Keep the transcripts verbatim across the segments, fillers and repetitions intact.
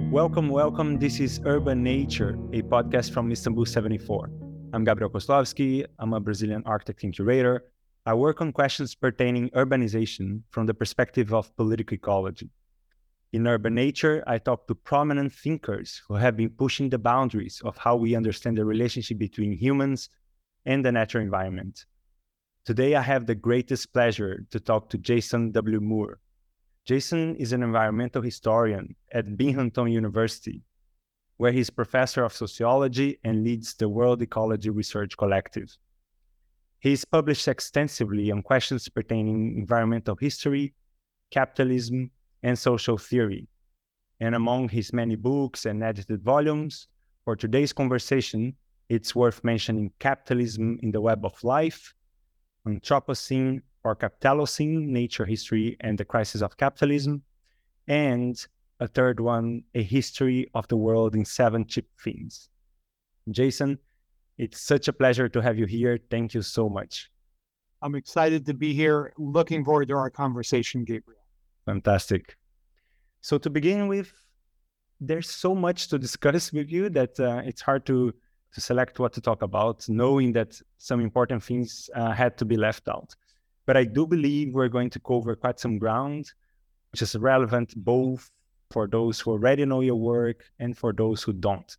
Welcome, welcome. This is Urban Nature, a podcast from Istanbul seventy-four. I'm Gabriel Kozlowski. I'm a Brazilian architect and curator. I work on questions pertaining urbanization from the perspective of political ecology. In Urban Nature, I talk to prominent thinkers who have been pushing the boundaries of how we understand the relationship between humans and the natural environment. Today, I have the greatest pleasure to talk to Jason W. Moore. Jason is an environmental historian at Binghamton University, where he's professor of sociology and leads the World Ecology Research Collective. He's published extensively on questions pertaining environmental history, capitalism, and social theory. And among his many books and edited volumes, for today's conversation, it's worth mentioning Capitalism in the Web of Life, Anthropocene or Capitalocene, Nature, History, and the Crisis of Capitalism, and a third one, A History of the World in Seven Cheap Themes. Jason, it's such a pleasure to have you here. Thank you so much. I'm excited to be here. Looking forward to our conversation, Gabriel. Fantastic. So to begin with, there's so much to discuss with you that uh, it's hard to, to select what to talk about, knowing that some important things uh, had to be left out. But I do believe we're going to cover quite some ground, which is relevant both for those who already know your work and for those who don't.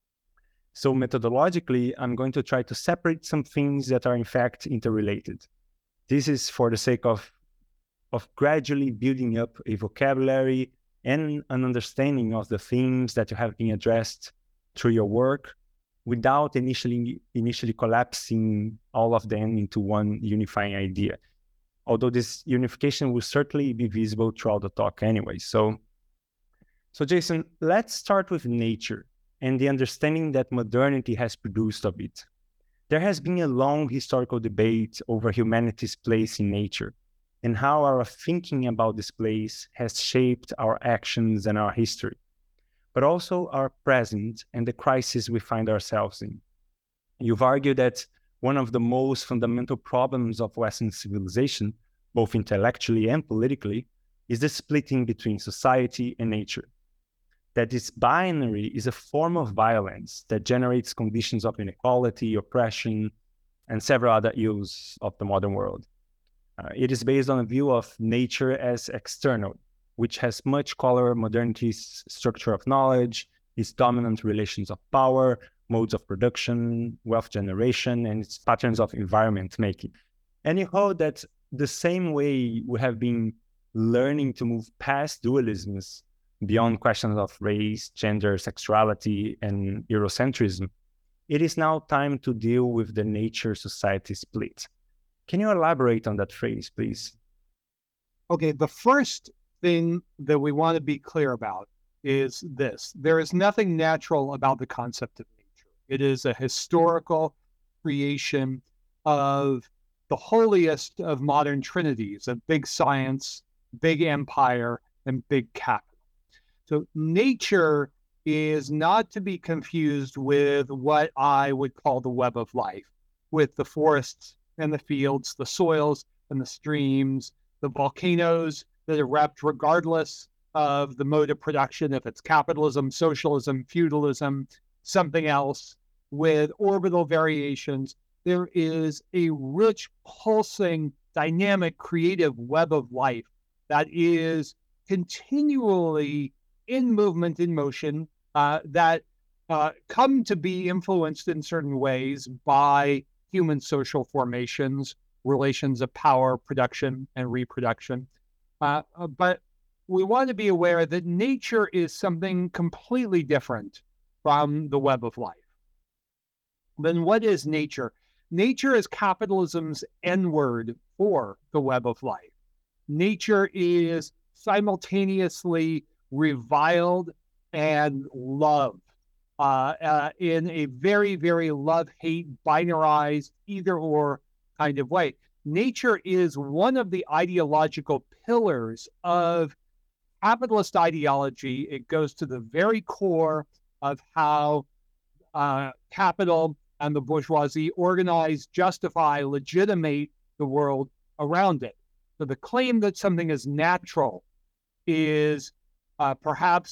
So methodologically, I'm going to try to separate some things that are in fact interrelated. This is for the sake of, of gradually building up a vocabulary and an understanding of the themes that you have been addressed through your work without initially, initially collapsing all of them into one unifying idea. Although this unification will certainly be visible throughout the talk anyway. So, so Jason, let's start with nature and the understanding that modernity has produced of it. There has been a long historical debate over humanity's place in nature and how our thinking about this place has shaped our actions and our history, but also our present and the crisis we find ourselves in. You've argued that one of the most fundamental problems of Western civilization, both intellectually and politically, is the splitting between society and nature. That this binary is a form of violence that generates conditions of inequality, oppression, and several other ills of the modern world. Uh, it is based on a view of nature as external, which has much color modernity's structure of knowledge, its dominant relations of power, modes of production, wealth generation, and its patterns of environment making. And you hold that the same way we have been learning to move past dualisms beyond questions of race, gender, sexuality, and Eurocentrism, it is now time to deal with the nature-society split. Can you elaborate on that phrase, please? Okay, the first thing that we want to be clear about is this. There is nothing natural about the concept of nature. It is a historical creation of the holiest of modern trinities of big science, big empire, and big capital. So nature is not to be confused with what I would call the web of life, with the forests and the fields, the soils and the streams, the volcanoes that erupt regardless of the mode of production, if it's capitalism, socialism, feudalism, something else, with orbital variations. There is a rich, pulsing, dynamic, creative web of life that is continually in movement, in motion, uh, that uh, come to be influenced in certain ways by human social formations, relations of power, production, and reproduction. Uh, but we want to be aware that nature is something completely different from the web of life. Then what is nature? Nature is capitalism's N-word for the web of life. Nature is simultaneously reviled and loved uh, uh, in a very, very love-hate, binarized, either-or kind of way. Nature is one of the ideological pillars of capitalist ideology. It goes to the very core of how uh, capital and the bourgeoisie organize, justify, legitimate the world around it. So the claim that something is natural is uh, perhaps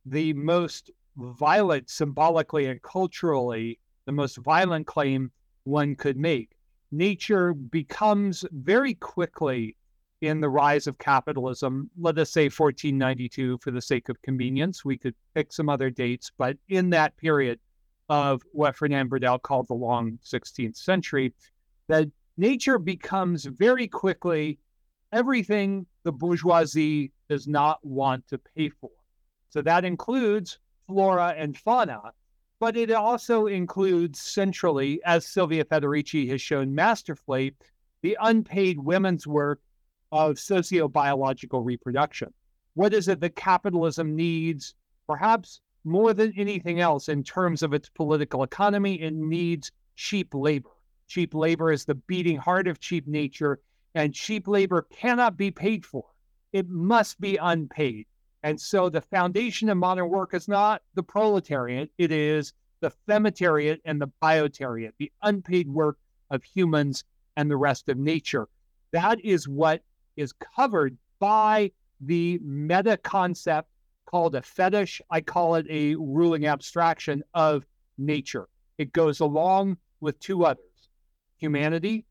the most violent, symbolically and culturally, the most violent claim one could make. Nature becomes very quickly, in the rise of capitalism, let us say fourteen ninety-two for the sake of convenience. We could pick some other dates, but in that period of what Fernand Braudel called the long sixteenth century, that nature becomes very quickly everything the bourgeoisie does not want to pay for. So that includes flora and fauna, but it also includes centrally, as Silvia Federici has shown masterfully, the unpaid women's work of sociobiological reproduction. What is it that capitalism needs, perhaps more than anything else in terms of its political economy? It needs cheap labor. Cheap labor is the beating heart of cheap nature, and cheap labor cannot be paid for. It must be unpaid. And so the foundation of modern work is not the proletariat, it is the femitariat and the biotariat, the unpaid work of humans and the rest of nature. That is what is covered by the meta concept called a fetish. I call it a ruling abstraction of nature. It goes along with two others, humanity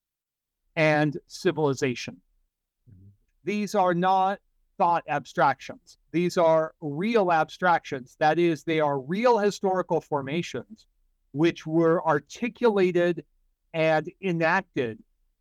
and civilization. Mm-hmm. These are not thought abstractions. These are real abstractions. That is, they are real historical formations which were articulated and enacted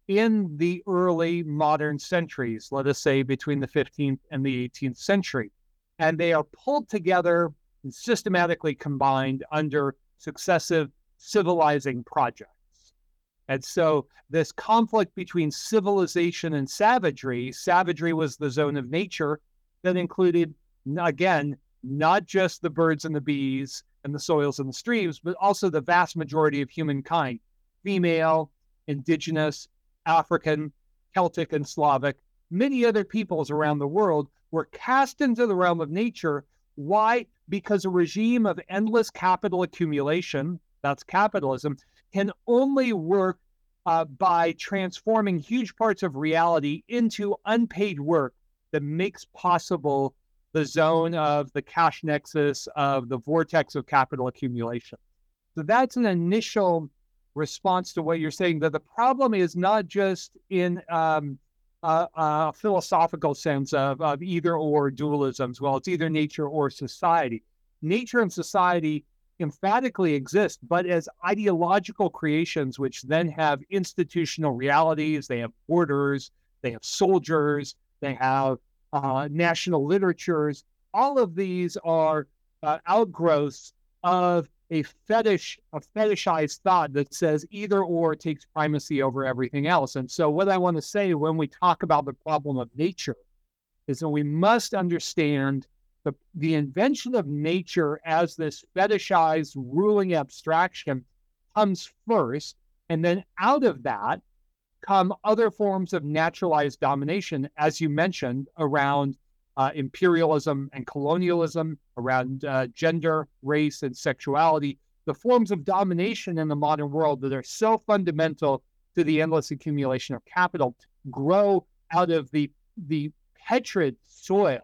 in the early modern centuries, let us say between the fifteenth and the eighteenth century. And they are pulled together and systematically combined under successive civilizing projects. And so this conflict between civilization and savagery, savagery was the zone of nature that included, again, not just the birds and the bees and the soils and the streams, but also the vast majority of humankind, female, indigenous, African, Celtic, and Slavic, many other peoples around the world were cast into the realm of nature. Why? Because a regime of endless capital accumulation, that's capitalism, can only work uh, by transforming huge parts of reality into unpaid work that makes possible the zone of the cash nexus of the vortex of capital accumulation. So that's an initial response to what you're saying, that the problem is not just in um, a, a philosophical sense of, of either or dualisms. Well, it's either nature or society. Nature and society emphatically exist, but as ideological creations, which then have institutional realities. They have borders, they have soldiers, they have uh, national literatures. All of these are uh, outgrowths of a fetish, a fetishized thought that says either or takes primacy over everything else. And so what I want to say when we talk about the problem of nature is that we must understand the, the invention of nature as this fetishized ruling abstraction comes first, and then out of that come other forms of naturalized domination, as you mentioned, around Uh, imperialism and colonialism, around uh, gender, race, and sexuality, the forms of domination in the modern world that are so fundamental to the endless accumulation of capital grow out of the the petrid soil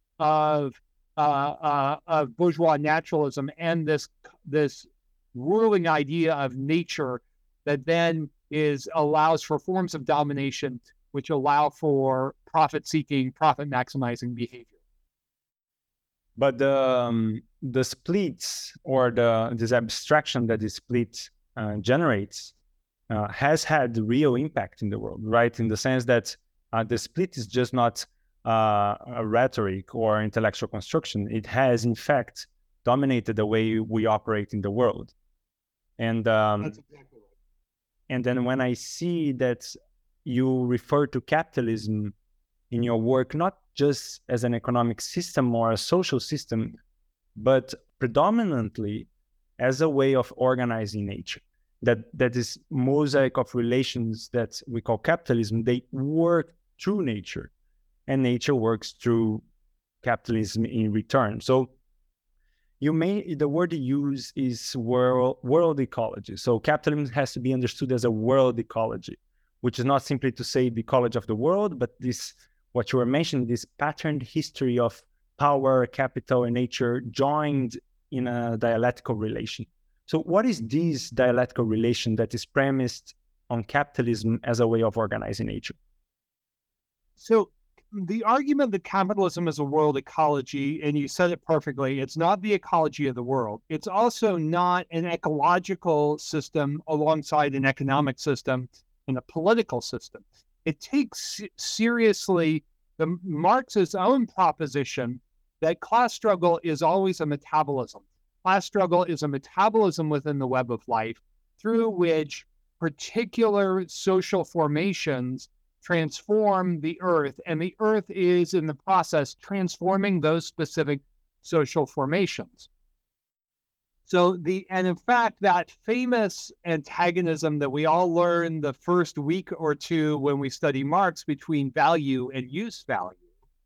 of uh, uh, of bourgeois naturalism and this this ruling idea of nature that then is allows for forms of domination which allow for profit-seeking, profit-maximizing behavior. But the um, the splits or the this abstraction that the split uh, generates uh, has had real impact in the world, right? In the sense that uh, the split is just not uh, a rhetoric or intellectual construction. It has, in fact, dominated the way we operate in the world. And um, That's exactly right. And then when I see that you refer to capitalism in your work, not just as an economic system or a social system, but predominantly as a way of organizing nature. That that is mosaic of relations that we call capitalism. They work through nature, and nature works through capitalism in return. So you may the word you use is world world ecology. So capitalism has to be understood as a world ecology, which is not simply to say the ecology of the world, but this, what you were mentioning, this patterned history of power, capital, and nature joined in a dialectical relation. So what is this dialectical relation that is premised on capitalism as a way of organizing nature? So the argument that capitalism is a world ecology, and you said it perfectly, it's not the ecology of the world. It's also not an ecological system alongside an economic system and a political system. It takes seriously the Marx's own proposition that class struggle is always a metabolism. Class struggle is a metabolism within the web of life through which particular social formations transform the earth, and the earth is in the process transforming those specific social formations. So the, and in fact, that famous antagonism that we all learn the first week or two when we study Marx between value and use value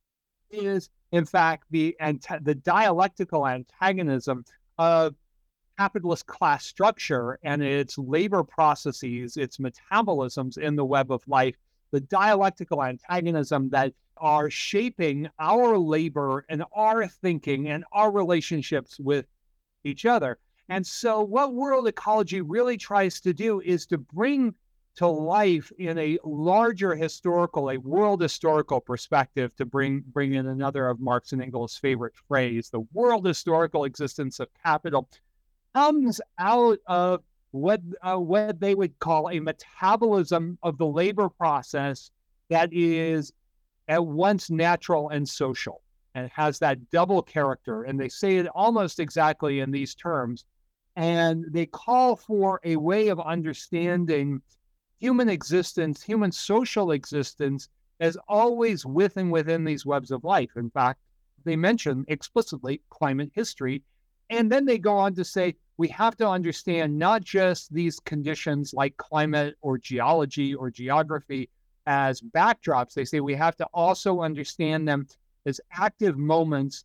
is in fact the, the dialectical antagonism of capitalist class structure and its labor processes, its metabolisms in the web of life, the dialectical antagonism that are shaping our labor and our thinking and our relationships with each other. And so what world ecology really tries to do is to bring to life in a larger historical, a world historical perspective, to bring, bring in another of Marx and Engels' favorite phrase, the world historical existence of capital comes out of what uh, what they would call a metabolism of the labor process that is at once natural and social, and has that double character. And they say it almost exactly in these terms. And they call for a way of understanding human existence, human social existence, as always with and within these webs of life. In fact, they mention explicitly climate history. And then they go on to say, we have to understand not just these conditions like climate or geology or geography as backdrops. They say we have to also understand them as active moments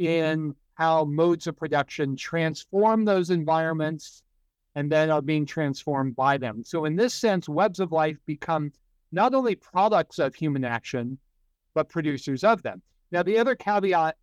in how modes of production transform those environments and then are being transformed by them. So in this sense, webs of life become not only products of human action, but producers of them. Now, the other caveat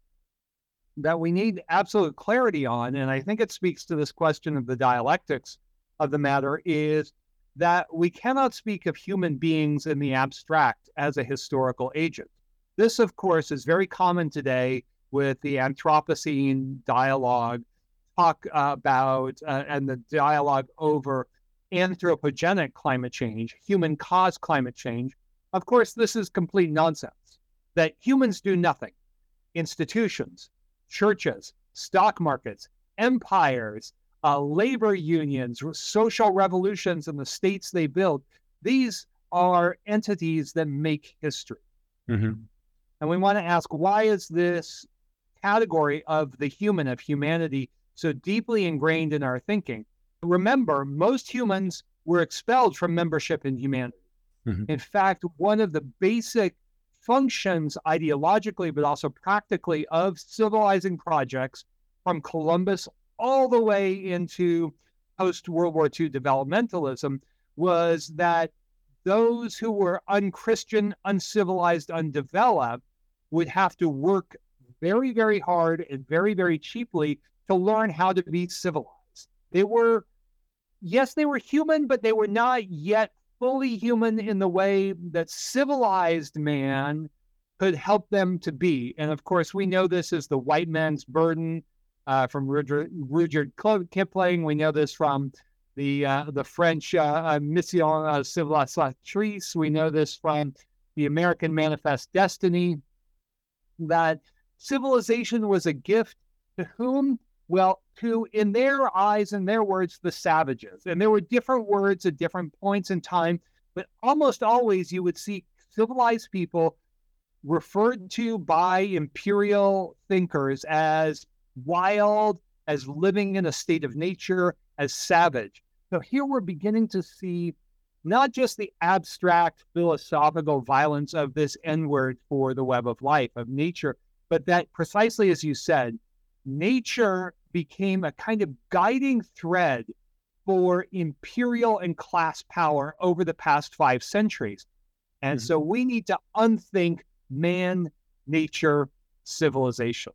that we need absolute clarity on, and I think it speaks to this question of the dialectics of the matter, is that we cannot speak of human beings in the abstract as a historical agent. This, of course, is very common today with the Anthropocene dialogue, talk about, uh, and the dialogue over anthropogenic climate change, human-caused climate change. Of course, this is complete nonsense, that humans do nothing. Institutions, churches, stock markets, empires, uh, labor unions, social revolutions in the states they build, these are entities that make history. Mm-hmm. And we want to ask, why is this category of the human, of humanity, so deeply ingrained in our thinking? Remember, most humans were expelled from membership in humanity. Mm-hmm. In fact, one of the basic functions ideologically, but also practically, of civilizing projects from Columbus all the way into post-World War Two developmentalism was that those who were unchristian, uncivilized, undeveloped would have to work very, very hard and very, very cheaply to learn how to be civilized. They were, yes, they were human, but they were not yet fully human in the way that civilized man could help them to be. And of course, we know this as the white man's burden uh, from Rudyard, Rudyard Kipling. We know this from the uh, the French uh, Mission Civilisatrice. We know this from the American Manifest Destiny, that civilization was a gift to whom? Well, to, in their eyes and their words, the savages. And there were different words at different points in time, but almost always you would see civilized people referred to by imperial thinkers as wild, as living in a state of nature, as savage. So here we're beginning to see not just the abstract philosophical violence of this N-word for the web of life, of nature, but that precisely as you said, nature became a kind of guiding thread for imperial and class power over the past five centuries. And mm-hmm. so we need to unthink man, nature, civilization.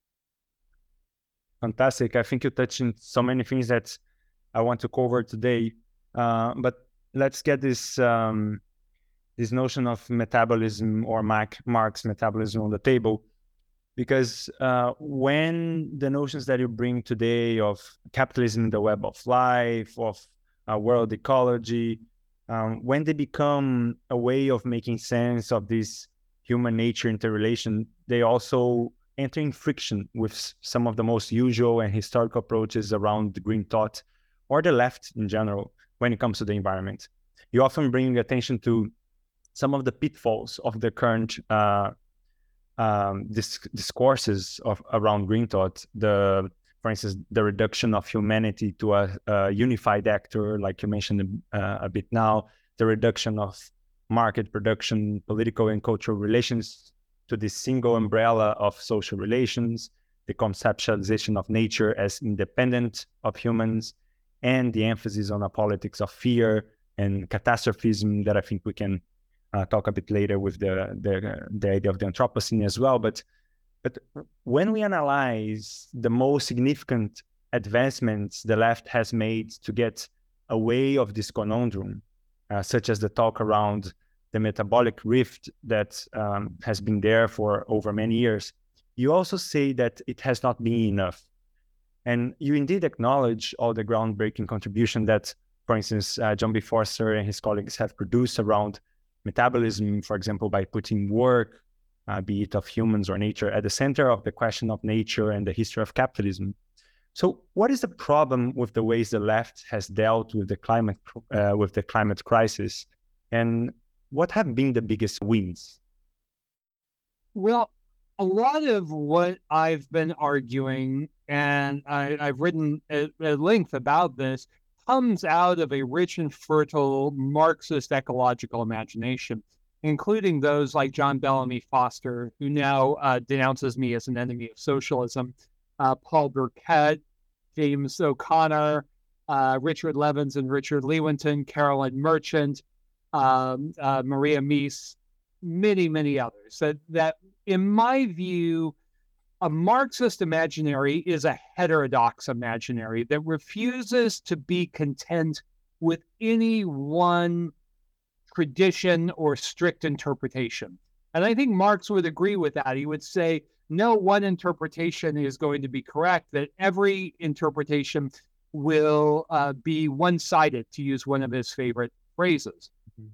Fantastic. I think you touched on so many things that I want to cover today. Uh, but let's get this um, this notion of metabolism or Mark, Marx metabolism on the table. Because uh, when the notions that you bring today of capitalism in the web of life, of uh, world ecology, um, when they become a way of making sense of this human nature interrelation, they also enter in friction with some of the most usual and historical approaches around the green thought or the left in general when it comes to the environment. You often bring attention to some of the pitfalls of the current uh, um, dis- discourses of around green thought. The, for instance, the reduction of humanity to a, a unified actor, like you mentioned uh, a bit now, the reduction of market production, political and cultural relations to this single umbrella of social relations, the conceptualization of nature as independent of humans, and the emphasis on a politics of fear and catastrophism that I think we can uh, talk a bit later with the, the the idea of the Anthropocene as well. But but when we analyze the most significant advancements the left has made to get away of this conundrum, uh, such as the talk around the metabolic rift that um, has been there for over many years, you also say that it has not been enough. And you indeed acknowledge all the groundbreaking contribution that, for instance, uh, John B. Forster and his colleagues have produced around metabolism, for example, by putting work, uh, be it of humans or nature, at the center of the question of nature and the history of capitalism. So what is the problem with the ways the left has dealt with the climate, uh, with the climate crisis? And what have been the biggest wins? Well, a lot of what I've been arguing, and I, I've written at, at length about this, comes out of a rich and fertile Marxist ecological imagination, including those like John Bellamy Foster, who now uh, denounces me as an enemy of socialism, uh, Paul Burkett, James O'Connor, uh, Richard Levins and Richard Lewontin, Carolyn Merchant, um, uh, Maria Mies, many, many others. That, that, in my view, a Marxist imaginary is a heterodox imaginary that refuses to be content with any one tradition or strict interpretation. And I think Marx would agree with that. He would say, no one interpretation is going to be correct, that every interpretation will uh, be one-sided, to use one of his favorite phrases. Mm-hmm.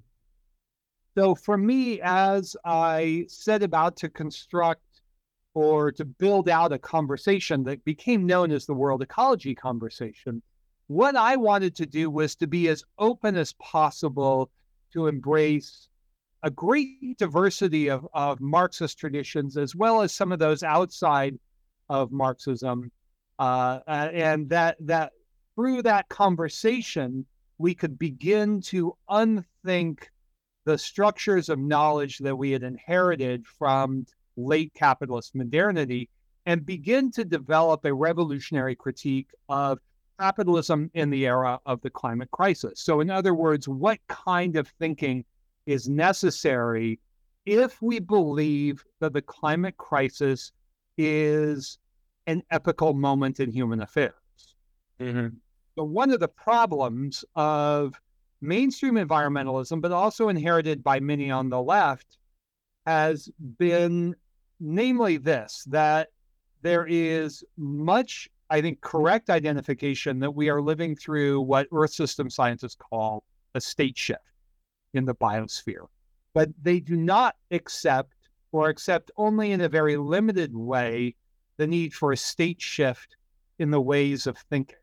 So for me, as I set about to construct or to build out a conversation that became known as the world ecology conversation, what I wanted to do was to be as open as possible to embrace a great diversity of, of Marxist traditions, as well as some of those outside of Marxism. Uh, and that, that through that conversation, we could begin to unthink the structures of knowledge that we had inherited from late capitalist modernity and begin to develop a revolutionary critique of capitalism in the era of the climate crisis. So in other words, what kind of thinking is necessary if we believe that the climate crisis is an epochal moment in human affairs? Mm-hmm. So one of the problems of mainstream environmentalism, but also inherited by many on the left, has been namely this, that there is much, I think, correct identification that we are living through what Earth system scientists call a state shift in the biosphere. But they do not accept, or accept only in a very limited way, the need for a state shift in the ways of thinking.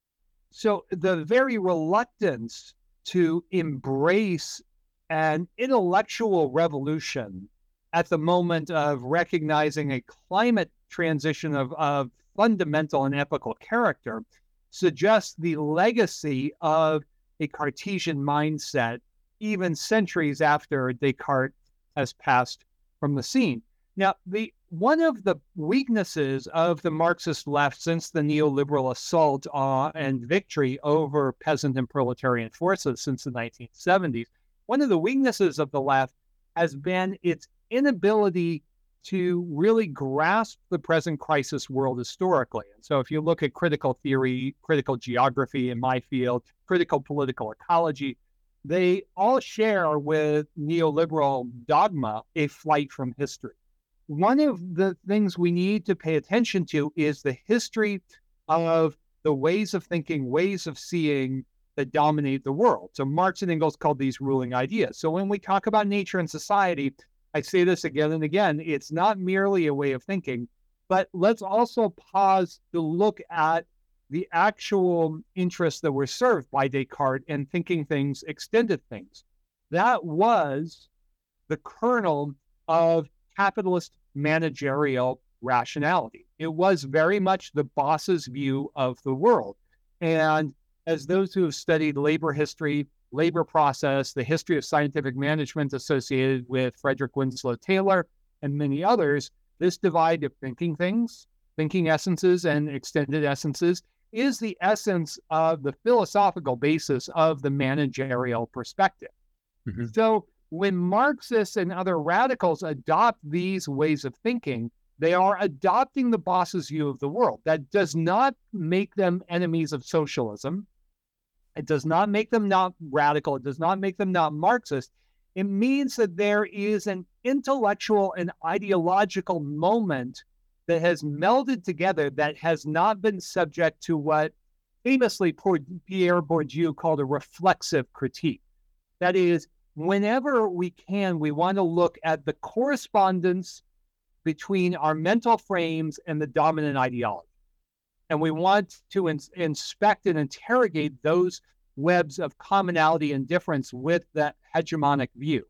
So the very reluctance to embrace an intellectual revolution at the moment of recognizing a climate transition of, of fundamental and epochal character suggests the legacy of a Cartesian mindset, even centuries after Descartes has passed from the scene. Now, the one of the weaknesses of the Marxist left since the neoliberal assault uh, and victory over peasant and proletarian forces since the nineteen seventies, one of the weaknesses of the left has been its inability to really grasp the present crisis world historically. And so if you look at critical theory, critical geography in my field, critical political ecology, they all share with neoliberal dogma a flight from history. One of the things we need to pay attention to is the history of the ways of thinking, ways of seeing that dominate the world. So Marx and Engels called these ruling ideas. So when we talk about nature and society, I say this again and again, it's not merely a way of thinking, but let's also pause to look at the actual interests that were served by Descartes and thinking things, extended things. That was the kernel of capitalist managerial rationality. It was very much the boss's view of the world. And as those who have studied labor history, labor process, the history of scientific management associated with Frederick Winslow Taylor and many others, this divide of thinking things, thinking essences and extended essences is the essence of the philosophical basis of the managerial perspective. Mm-hmm. So when Marxists and other radicals adopt these ways of thinking, they are adopting the boss's view of the world. That does not make them enemies of socialism. It does not make them not radical. It does not make them not Marxist. It means that there is an intellectual and ideological moment that has melded together that has not been subject to what famously Pierre Bourdieu called a reflexive critique. That is, whenever we can, we want to look at the correspondence between our mental frames and the dominant ideology. And we want to ins- inspect and interrogate those webs of commonality and difference with that hegemonic view.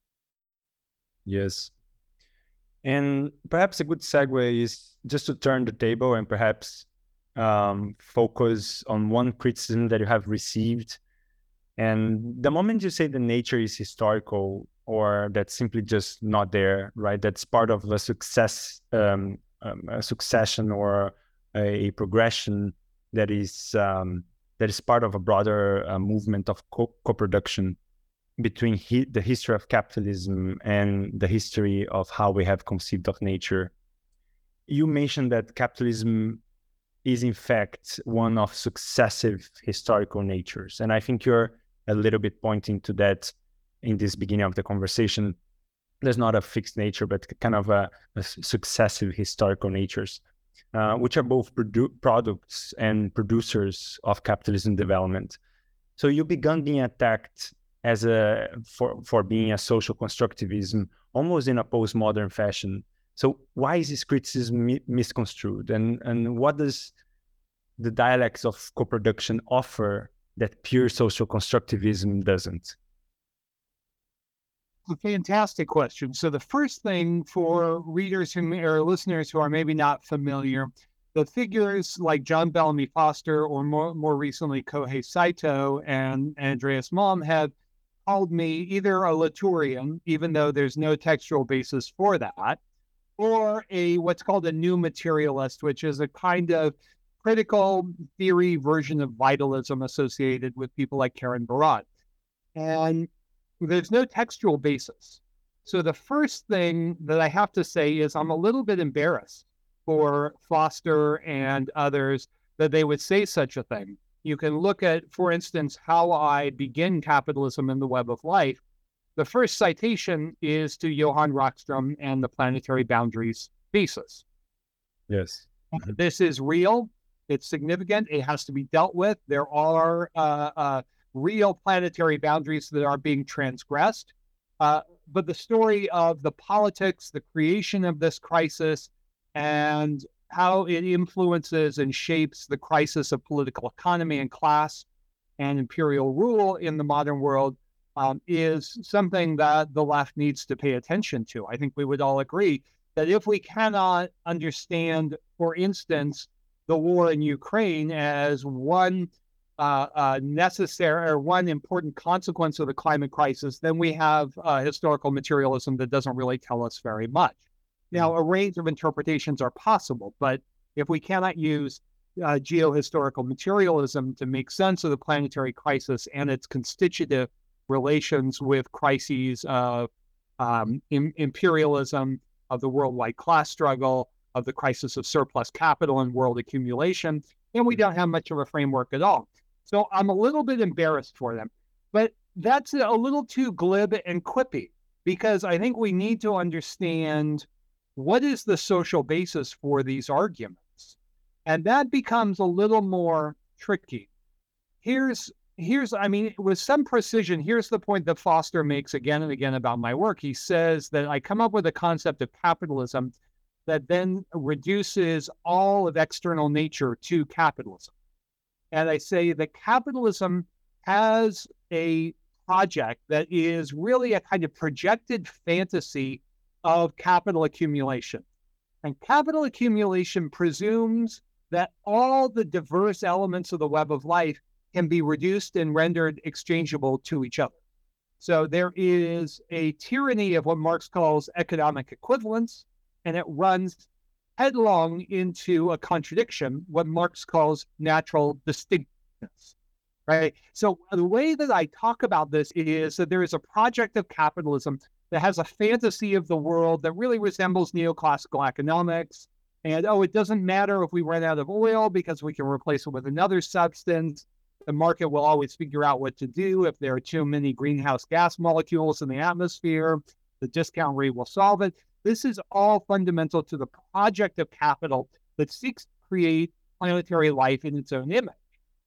Yes. And perhaps a good segue is just to turn the table and perhaps um, focus on one criticism that you have received. And the moment you say the nature is historical, or that's simply just not there, right? That's part of a success, um, um, a succession or a progression that is um, that is part of a broader uh, movement of co- co-production between he- the history of capitalism and the history of how we have conceived of nature. You mentioned that capitalism is in fact one of successive historical natures, and I think you're a little bit pointing to that in this beginning of the conversation. There's not a fixed nature, but kind of a, a successive historical natures. Uh, which are both produ- products and producers of capitalism development. So you began being attacked as a for, for being a social constructivism, almost in a postmodern fashion. So why is this criticism mi- misconstrued? And, and what does the dialectics of co-production offer that pure social constructivism doesn't? A fantastic question. So the first thing for readers who may, or listeners who are maybe not familiar, the figures like John Bellamy Foster or more, more recently Kohei Saito and Andreas Malm have called me either a Latourian, even though there's no textual basis for that, or a what's called a new materialist, which is a kind of critical theory version of vitalism associated with people like Karen Barad. And there's no textual basis. So the first thing that I have to say is I'm a little bit embarrassed for Foster and others that they would say such a thing. You can look at, for instance, how I begin Capitalism in the Web of Life. The first citation is to Johann Rockström and the planetary boundaries thesis. Yes. Mm-hmm. This is real. It's significant. It has to be dealt with. There are uh, uh, real planetary boundaries that are being transgressed. Uh, but the story of the politics, the creation of this crisis, and how it influences and shapes the crisis of political economy and class and imperial rule in the modern world um, is something that the left needs to pay attention to. I think we would all agree that if we cannot understand, for instance, the war in Ukraine as one Uh, uh, necessary or one important consequence of the climate crisis, then we have uh, historical materialism that doesn't really tell us very much. Now, a range of interpretations are possible, but if we cannot use uh, geohistorical materialism to make sense of the planetary crisis and its constitutive relations with crises of um, im- imperialism of the worldwide class struggle, of the crisis of surplus capital and world accumulation, and we don't have much of a framework at all. So I'm a little bit embarrassed for them, but that's a little too glib and quippy, because I think we need to understand what is the social basis for these arguments. And that becomes a little more tricky. Here's, here's, I mean, with some precision, here's the point that Foster makes again and again about my work. He says that I come up with a concept of capitalism that then reduces all of external nature to capitalism. And I say that capitalism has a project that is really a kind of projected fantasy of capital accumulation. And capital accumulation presumes that all the diverse elements of the web of life can be reduced and rendered exchangeable to each other. So there is a tyranny of what Marx calls economic equivalence, and it runs headlong into a contradiction, what Marx calls natural distinctness, right? So the way that I talk about this is that there is a project of capitalism that has a fantasy of the world that really resembles neoclassical economics. And, oh, it doesn't matter if we run out of oil because we can replace it with another substance. The market will always figure out what to do. If there are too many greenhouse gas molecules in the atmosphere, the discount rate will solve it. This is all fundamental to the project of capital that seeks to create planetary life in its own image.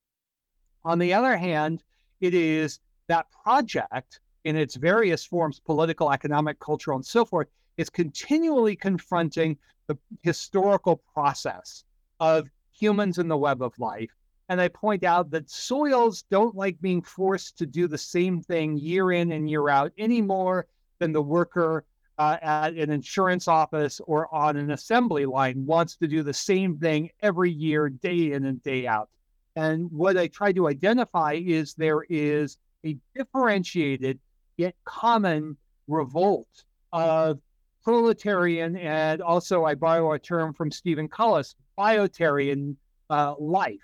On the other hand, it is that project in its various forms, political, economic, cultural, and so forth, is continually confronting the historical process of humans in the web of life. And I point out that soils don't like being forced to do the same thing year in and year out any more than the worker uh, at an insurance office or on an assembly line wants to do the same thing every year, day in and day out. And what I try to identify is there is a differentiated yet common revolt of proletarian, and also I borrow a term from Stephen Cullis, biotarian uh, life.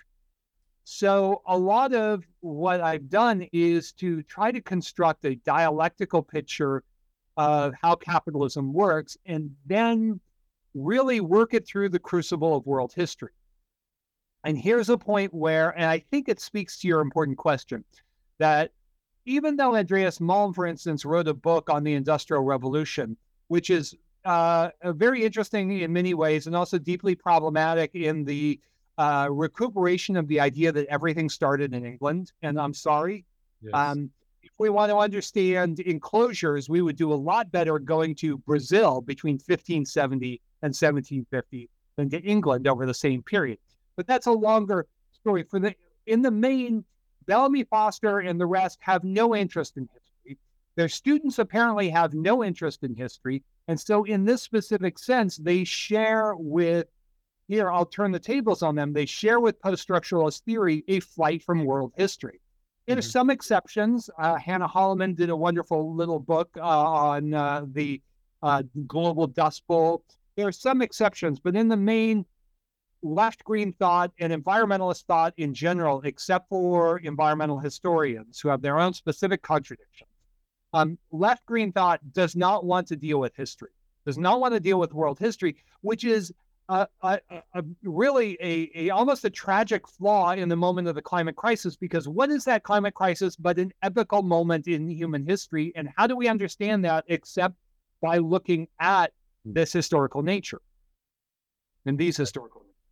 So a lot of what I've done is to try to construct a dialectical picture of how capitalism works and then really work it through the crucible of world history. And here's a point where, and I think it speaks to your important question, that even though Andreas Malm, for instance, wrote a book on the Industrial Revolution, which is uh, very interesting in many ways and also deeply problematic in the uh, recuperation of the idea that everything started in England, and I'm sorry. Yes. Um, if we want to understand enclosures, we would do a lot better going to Brazil between fifteen seventy and seventeen fifty than to England over the same period. But that's a longer story. For the in the main, Bellamy Foster and the rest have no interest in history. Their students apparently have no interest in history. And so in this specific sense, they share with, here, I'll turn the tables on them. They share with post-structuralist theory a flight from world history. There are mm-hmm. some exceptions. Uh, Hannah Holloman did a wonderful little book uh, on uh, the uh, global Dust Bowl. There are some exceptions, but in the main, left-green thought and environmentalist thought in general, except for environmental historians who have their own specific contradictions. Um, left-green thought does not want to deal with history, does not want to deal with world history, which is a, a, a really a, a almost a tragic flaw in the moment of the climate crisis, because what is that climate crisis but an epochal moment in human history? And how do we understand that except by looking at this historical nature and these historical natures?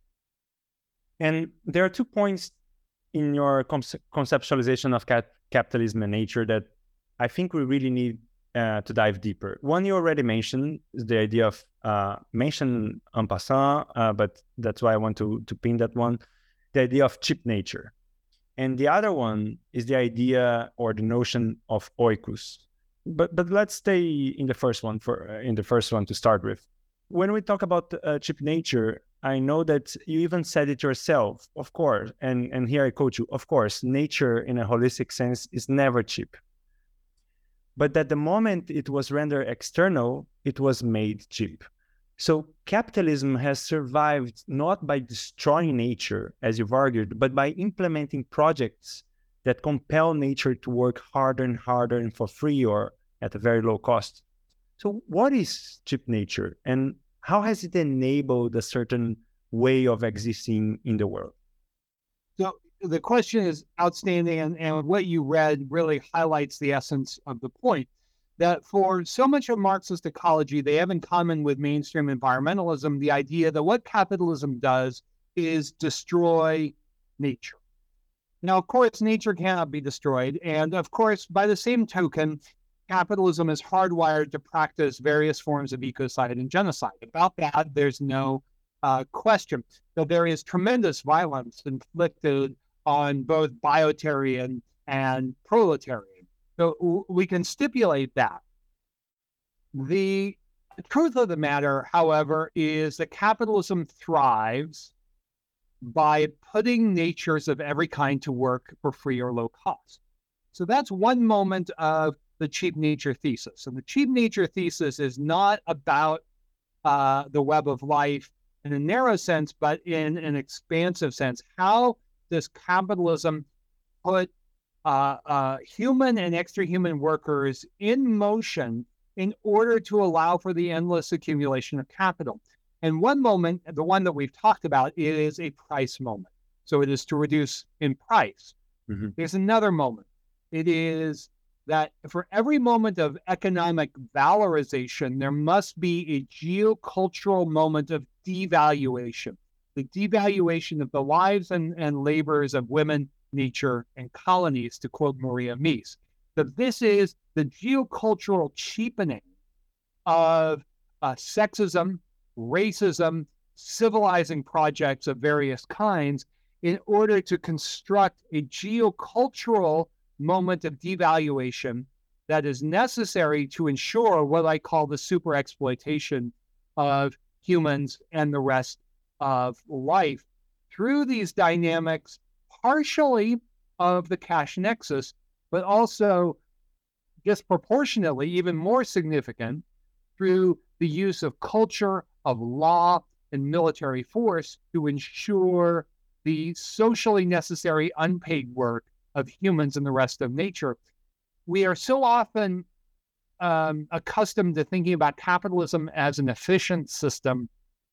And there are two points in your conce- conceptualization of cap- capitalism and nature that I think we really need uh, to dive deeper. One you already mentioned is the idea of, uh, mentioned en passant, uh, but that's why I want to, to pin that one, the idea of cheap nature. And the other one is the idea or the notion of oikos. But but let's stay in the first one for uh, in the first one to start with. When we talk about uh, cheap nature, I know that you even said it yourself, of course, and, and here I quote you, of course, nature in a holistic sense is never cheap. But at the moment it was rendered external, it was made cheap. So capitalism has survived not by destroying nature, as you've argued, but by implementing projects that compel nature to work harder and harder and for free or at a very low cost. So what is cheap nature, and how has it enabled a certain way of existing in the world? So the question is outstanding, and, and what you read really highlights the essence of the point, that for so much of Marxist ecology, they have in common with mainstream environmentalism the idea that what capitalism does is destroy nature. Now, of course, nature cannot be destroyed. And of course, by the same token, capitalism is hardwired to practice various forms of ecocide and genocide. About that, there's no uh, question. So there is tremendous violence inflicted on both biotarian and proletarian. So w- we can stipulate that. The truth of the matter, however, is that capitalism thrives by putting natures of every kind to work for free or low cost. So that's one moment of the cheap nature thesis. And the cheap nature thesis is not about uh, the web of life in a narrow sense, but in an expansive sense. How does capitalism put uh, uh, human and extra-human workers in motion in order to allow for the endless accumulation of capital? And one moment, the one that we've talked about, is a price moment. So it is to reduce in price. Mm-hmm. There's another moment. It is that for every moment of economic valorization, there must be a geocultural moment of devaluation, the devaluation of the lives and, and labors of women, nature, and colonies, to quote Maria Mies. That this is the geocultural cheapening of uh, sexism, racism, civilizing projects of various kinds in order to construct a geocultural moment of devaluation that is necessary to ensure what I call the super exploitation of humans and the rest of life through these dynamics, partially of the cash nexus, but also disproportionately, even more significant, through the use of culture, of law, and military force to ensure the socially necessary unpaid work of humans and the rest of nature. We are so often um, accustomed to thinking about capitalism as an efficient system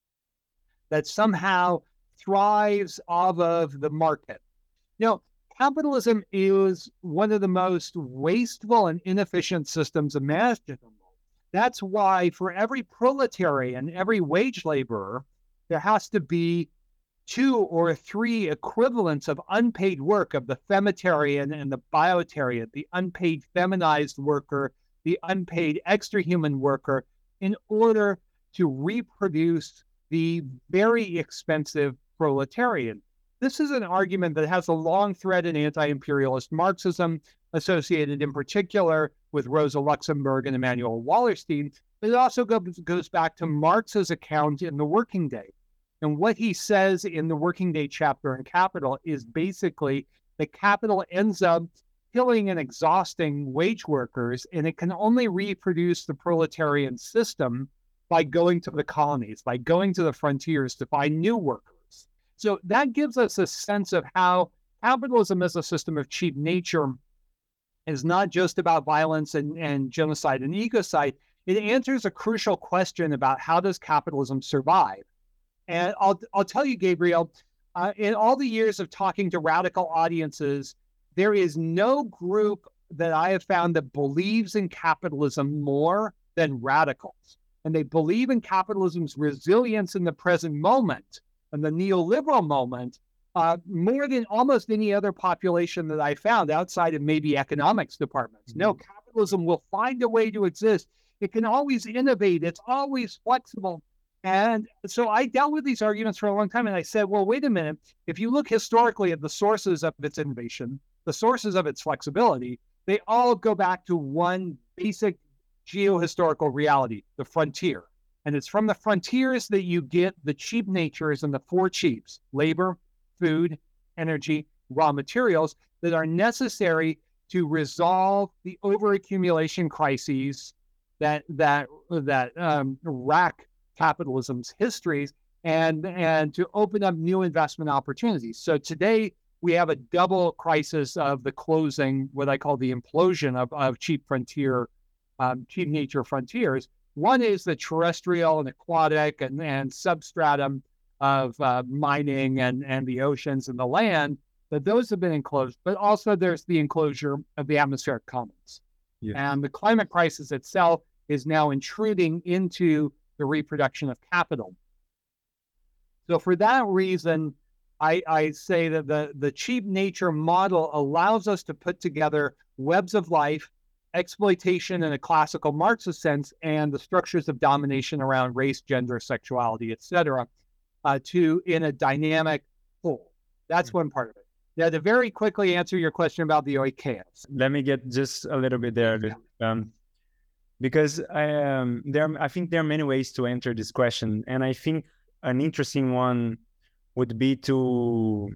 that somehow thrives off of the market. You know, capitalism is one of the most wasteful and inefficient systems imaginable. That's why for every proletarian, every wage laborer, there has to be two or three equivalents of unpaid work of the femitarian and the biotarian, the unpaid feminized worker, the unpaid extra-human worker, in order to reproduce the very expensive proletarian. This is an argument that has a long thread in anti-imperialist Marxism, associated in particular with Rosa Luxemburg and Emanuel Wallerstein, but it also goes, goes back to Marx's account in The Working Day. And what he says in the Working Day chapter in Capital is basically that capital ends up killing and exhausting wage workers, and it can only reproduce the proletarian system by going to the colonies, by going to the frontiers to find new workers. So that gives us a sense of how capitalism as a system of cheap nature is not just about violence and, and genocide and ecocide. It answers a crucial question about how does capitalism survive? And I'll, I'll tell you, Gabriel, uh, in all the years of talking to radical audiences, there is no group that I have found that believes in capitalism more than radicals. And they believe in capitalism's resilience in the present moment and the neoliberal moment uh, more than almost any other population that I found outside of maybe economics departments. Mm-hmm. No, capitalism will find a way to exist. It can always innovate. It's always flexible. And so I dealt with these arguments for a long time, and I said, well, wait a minute. If you look historically at the sources of its innovation, the sources of its flexibility, they all go back to one basic geohistorical reality, the frontier. And it's from the frontiers that you get the cheap natures and the four cheaps: labor, food, energy, raw materials, that are necessary to resolve the overaccumulation crises that that that um, rack capitalism's histories, and and to open up new investment opportunities. So today we have a double crisis of the closing, what I call the implosion of, of cheap frontier, um, cheap nature frontiers. One is the terrestrial and aquatic and, and substratum of uh, mining and, and the oceans and the land, that those have been enclosed, but also there's the enclosure of the atmospheric commons. Yeah. And the climate crisis itself is now intruding into the reproduction of capital. So for that reason, I, I say that the, the cheap nature model allows us to put together webs of life, exploitation in a classical Marxist sense, and the structures of domination around race, gender, sexuality, et cetera, uh, to in a dynamic whole. That's mm-hmm. one part of it. Now, to very quickly answer your question about the oikeos. Let me get just a little bit there, yeah. um, because I, um, there, I think there are many ways to answer this question, and I think an interesting one would be to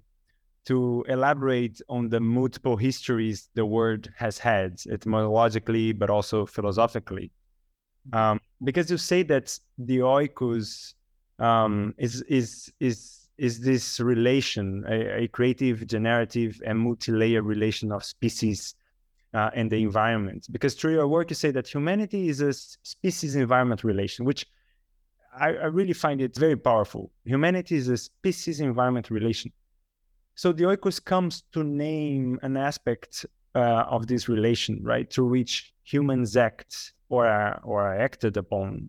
to elaborate on the multiple histories the word has had, etymologically, but also philosophically. Um, because you say that the oikos um, is is is is this relation, a, a creative, generative, and multi-layer relation of species uh, and the environment. Because through your work, you say that humanity is a species-environment relation, which I, I really find it very powerful. Humanity is a species-environment relation. So the oikos comes to name an aspect uh, of this relation, right, through which humans act or are, or are acted upon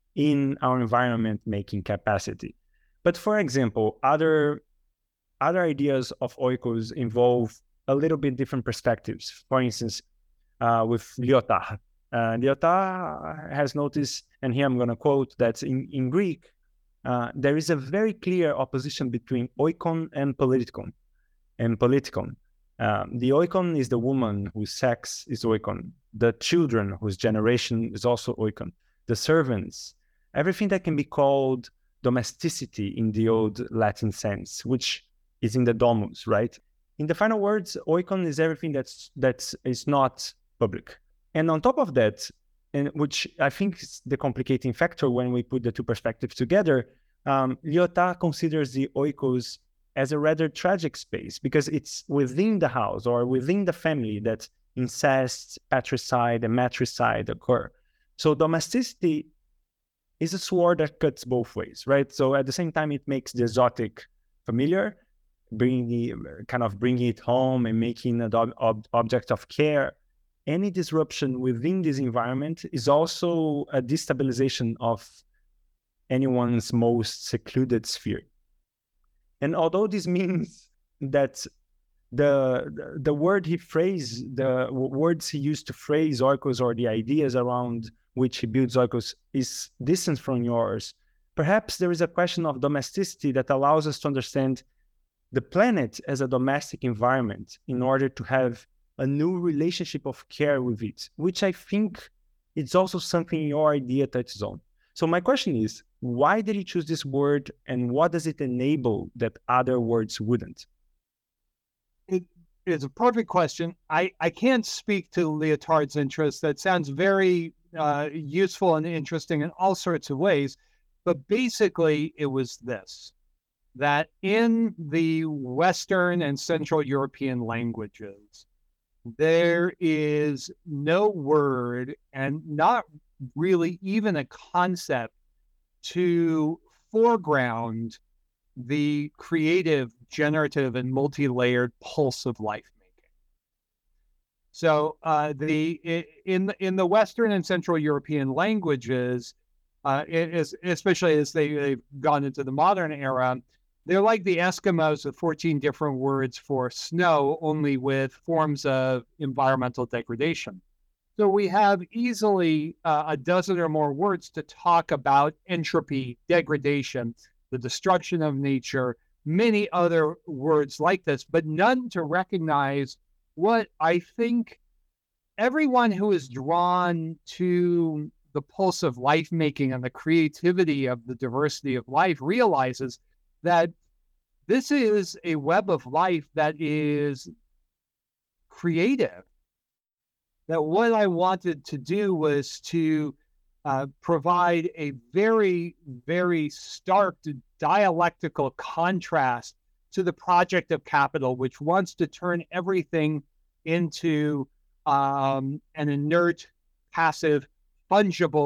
in our environment-making capacity. But for example, other other ideas of oikos involve a little bit different perspectives. For instance, uh, with Lyotard. Uh, Lyotard has noticed, and here I'm going to quote, that in, in Greek, uh, there is a very clear opposition between oikon and politikon. And politikon. Um, the oikon is the woman whose sex is oikon. The children whose generation is also oikon. The servants, everything that can be called domesticity in the old Latin sense, which is in the domus, right? In the final words, oikon is everything that's that's is not public. And on top of that, and which I think is the complicating factor when we put the two perspectives together, um, Lyotard considers the oikos as a rather tragic space because it's within the house or within the family that incest, patricide, and matricide occur. So domesticity is a sword that cuts both ways, right? So at the same time, it makes the exotic familiar, bringing the, kind of bringing it home and making an ob- ob- object of care. Any disruption within this environment is also a destabilization of anyone's most secluded sphere. And although this means that the the, the word he phrased, the words he used to phrase oikos or the ideas around which he builds oikos is distant from yours, perhaps there is a question of domesticity that allows us to understand the planet as a domestic environment in order to have a new relationship of care with it, which I think it's also something your idea touches on. So my question is, why did you choose this word and what does it enable that other words wouldn't? It is a perfect question. I, I can't speak to Lyotard's interest. That sounds very uh, useful and interesting in all sorts of ways. But basically, it was this, that in the Western and Central European languages, there is no word and not really even a concept to foreground the creative, generative, and multi-layered pulse of life making. So uh, the in in the Western and Central European languages, uh, it is, especially as they, they've gone into the modern era, they're like the Eskimos with fourteen different words for snow, only with forms of environmental degradation. So we have easily uh, a dozen or more words to talk about entropy, degradation, the destruction of nature, many other words like this, but none to recognize what I think everyone who is drawn to the pulse of life making and the creativity of the diversity of life realizes that this is a web of life that is creative. That what I wanted to do was to uh, provide a very, very stark dialectical contrast to the project of capital, which wants to turn everything into um, an inert, passive, fungible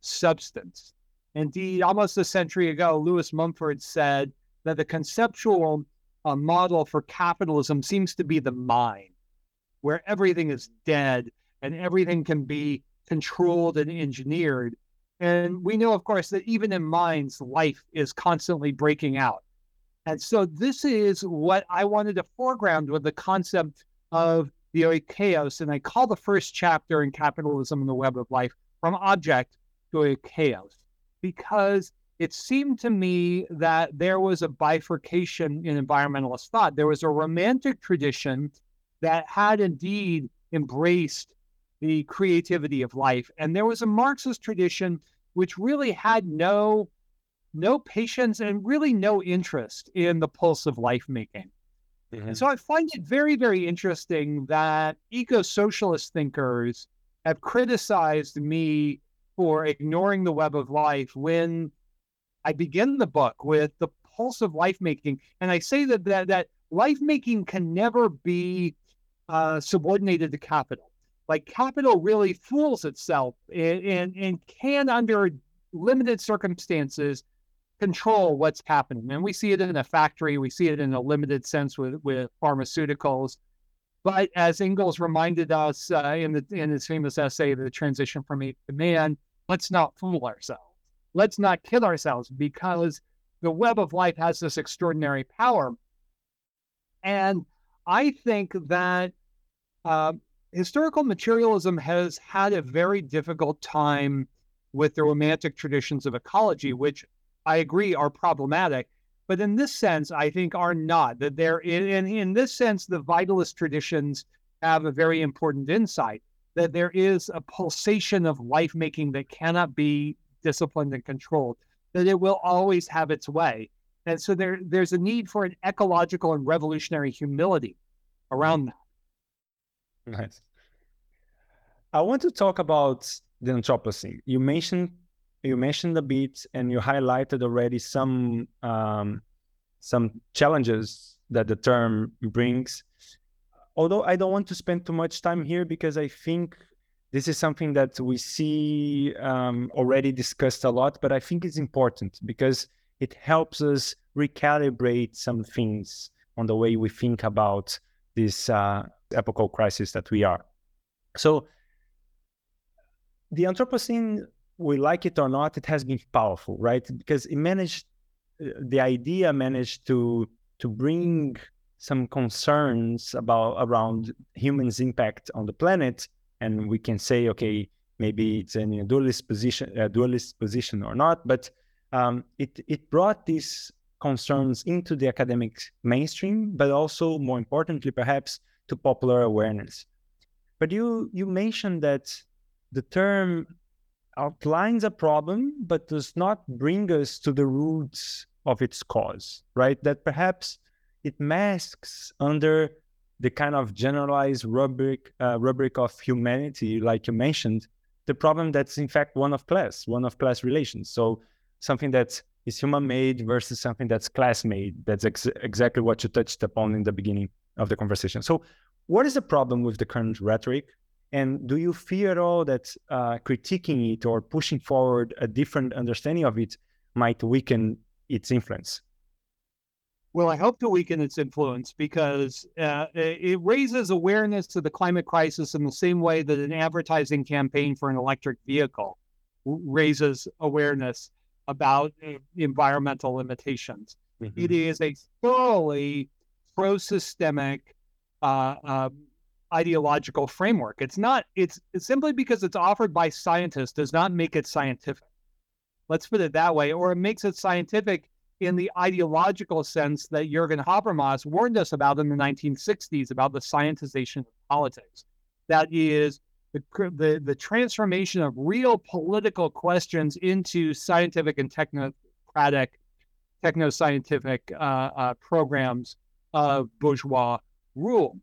substance. Indeed, almost a century ago, Lewis Mumford said that the conceptual uh, model for capitalism seems to be the mind, where everything is dead and everything can be controlled and engineered. And we know, of course, that even in minds, life is constantly breaking out. And so this is what I wanted to foreground with the concept of the oikeos. And I call the first chapter in Capitalism and the Web of Life From Object to Oikeos, because it seemed to me that there was a bifurcation in environmentalist thought. There was a romantic tradition that had indeed embraced the creativity of life. And there was a Marxist tradition which really had no, no patience and really no interest in the pulse of life making. Mm-hmm. And so I find it very, very interesting that eco-socialist thinkers have criticized me for ignoring the web of life when I begin the book with the pulse of life making. And I say that that, that life making can never be uh, subordinated to capital. Like capital really fools itself and, and, and can, under limited circumstances, control what's happening. And we see it in a factory. We see it in a limited sense with, with pharmaceuticals. But as Engels reminded us uh, in, the, in his famous essay, The Transition from Ape to Man, let's not fool ourselves. Let's not kid ourselves, because the web of life has this extraordinary power. And I think that uh, historical materialism has had a very difficult time with the romantic traditions of ecology, which I agree are problematic. But in this sense, I think are not. That they're in, in this sense, the vitalist traditions have a very important insight that there is a pulsation of life making that cannot be disciplined and controlled, that it will always have its way. And so there, there's a need for an ecological and revolutionary humility around that. Nice. I want to talk about the Anthropocene. You mentioned you mentioned a bit, and you highlighted already some um, some challenges that the term brings. Although I don't want to spend too much time here, because I think this is something that we see um, already discussed a lot, but I think it's important because it helps us recalibrate some things on the way we think about this uh, epochal crisis that we are. So the Anthropocene, we like it or not, it has been powerful, right? Because it managed, the idea managed to to bring some concerns about around humans' impact on the planet, and we can say, okay, maybe it's in a dualist position, a dualist position or not, but um, it it brought these concerns into the academic mainstream, but also, more importantly, perhaps, to popular awareness. But you you mentioned that the term outlines a problem, but does not bring us to the roots of its cause, right? That perhaps it masks under the kind of generalized rubric uh, rubric of humanity, like you mentioned, the problem that's in fact one of class, one of class relations. So something that is human-made versus something that's class-made. That's ex- exactly what you touched upon in the beginning of the conversation. So what is the problem with the current rhetoric? And do you fear at all that uh, critiquing it or pushing forward a different understanding of it might weaken its influence? Well, I hope to weaken its influence, because uh, it raises awareness to the climate crisis in the same way that an advertising campaign for an electric vehicle raises awareness about environmental limitations. Mm-hmm. It is a thoroughly pro-systemic uh, uh, ideological framework. It's not, it's, it's simply because it's offered by scientists does not make it scientific. Let's put it that way. Or it makes it scientific in the ideological sense that Jürgen Habermas warned us about in the nineteen sixties about the scientization of politics. That is the, the, the transformation of real political questions into scientific and technocratic, techno-scientific uh, uh, programs of bourgeois rule.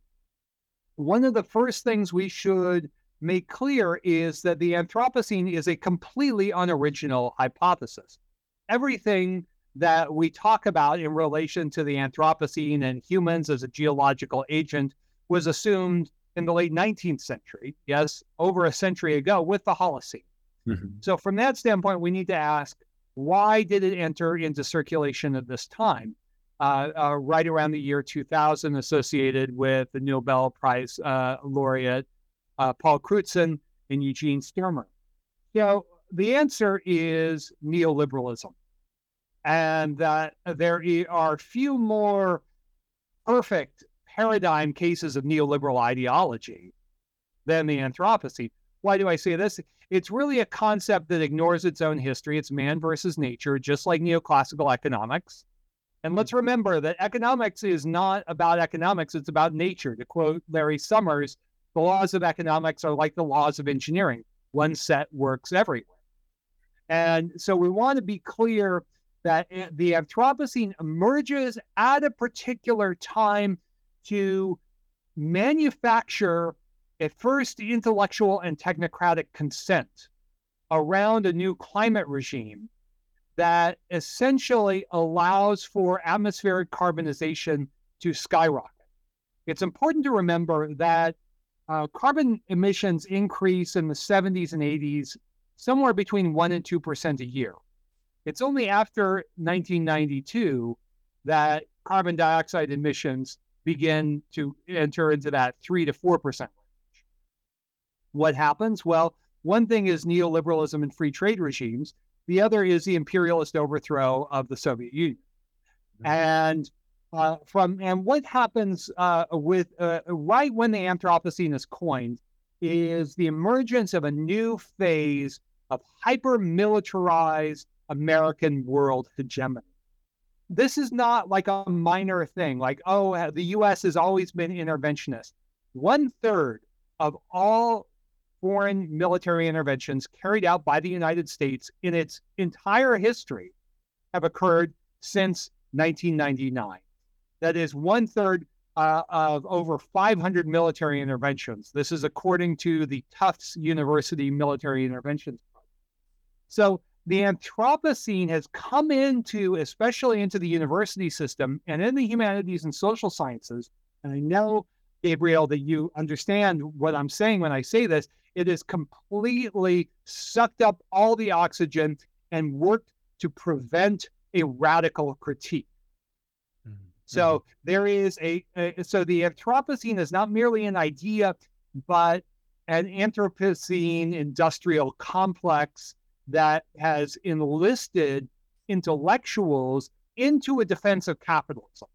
One of the first things we should make clear is that the Anthropocene is a completely unoriginal hypothesis. Everything that we talk about in relation to the Anthropocene and humans as a geological agent was assumed in the late nineteenth century, yes, over a century ago, with the Holocene. Mm-hmm. So from that standpoint, we need to ask, why did it enter into circulation at this time, uh, uh, right around the year two thousand, associated with the Nobel Prize uh, laureate uh, Paul Crutzen and Eugene Sturmer? So the answer is neoliberalism. And that there are few more perfect paradigm cases of neoliberal ideology than the Anthropocene. Why do I say this? It's really a concept that ignores its own history. It's man versus nature, just like neoclassical economics. And let's remember that economics is not about economics, it's about nature. To quote Larry Summers, the laws of economics are like the laws of engineering. One set works everywhere. And so we want to be clear that the Anthropocene emerges at a particular time to manufacture, at first, intellectual and technocratic consent around a new climate regime that essentially allows for atmospheric carbonization to skyrocket. It's important to remember that uh, carbon emissions increase in the seventies and eighties somewhere between one and two percent a year. It's only after nineteen ninety-two that carbon dioxide emissions begin to enter into that three to four percent range. What happens? Well, one thing is neoliberalism and free trade regimes. The other is the imperialist overthrow of the Soviet Union. Mm-hmm. And uh, from and what happens uh, with uh, right when the Anthropocene is coined is the emergence of a new phase of hyper-militarized American world hegemony. This is not like a minor thing, like, oh, the U S has always been interventionist. One third of all foreign military interventions carried out by the United States in its entire history have occurred since nineteen ninety-nine. That is one third uh, of over five hundred military interventions. This is according to the Tufts University Military Interventions Project. So the Anthropocene has come into, especially into the university system and in the humanities and social sciences. And I know, Gabriel, that you understand what I'm saying when I say this. It has completely sucked up all the oxygen and worked to prevent a radical critique. Mm-hmm. So there is a, a, so the Anthropocene is not merely an idea, but an Anthropocene industrial complex that has enlisted intellectuals into a defense of capitalism.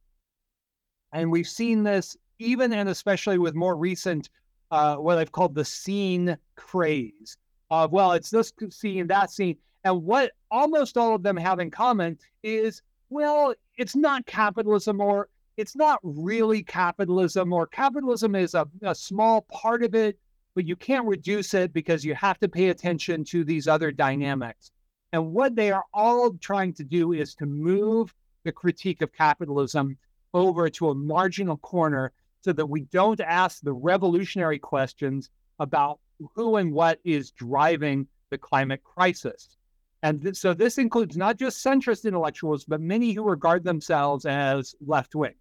And we've seen this even and especially with more recent, uh, what I've called the scene craze of, well, it's this scene, that scene. And what almost all of them have in common is, well, it's not capitalism, or it's not really capitalism, or capitalism is a, a small part of it, but you can't reduce it because you have to pay attention to these other dynamics. And what they are all trying to do is to move the critique of capitalism over to a marginal corner so that we don't ask the revolutionary questions about who and what is driving the climate crisis. And th- so this includes not just centrist intellectuals, but many who regard themselves as left-wing.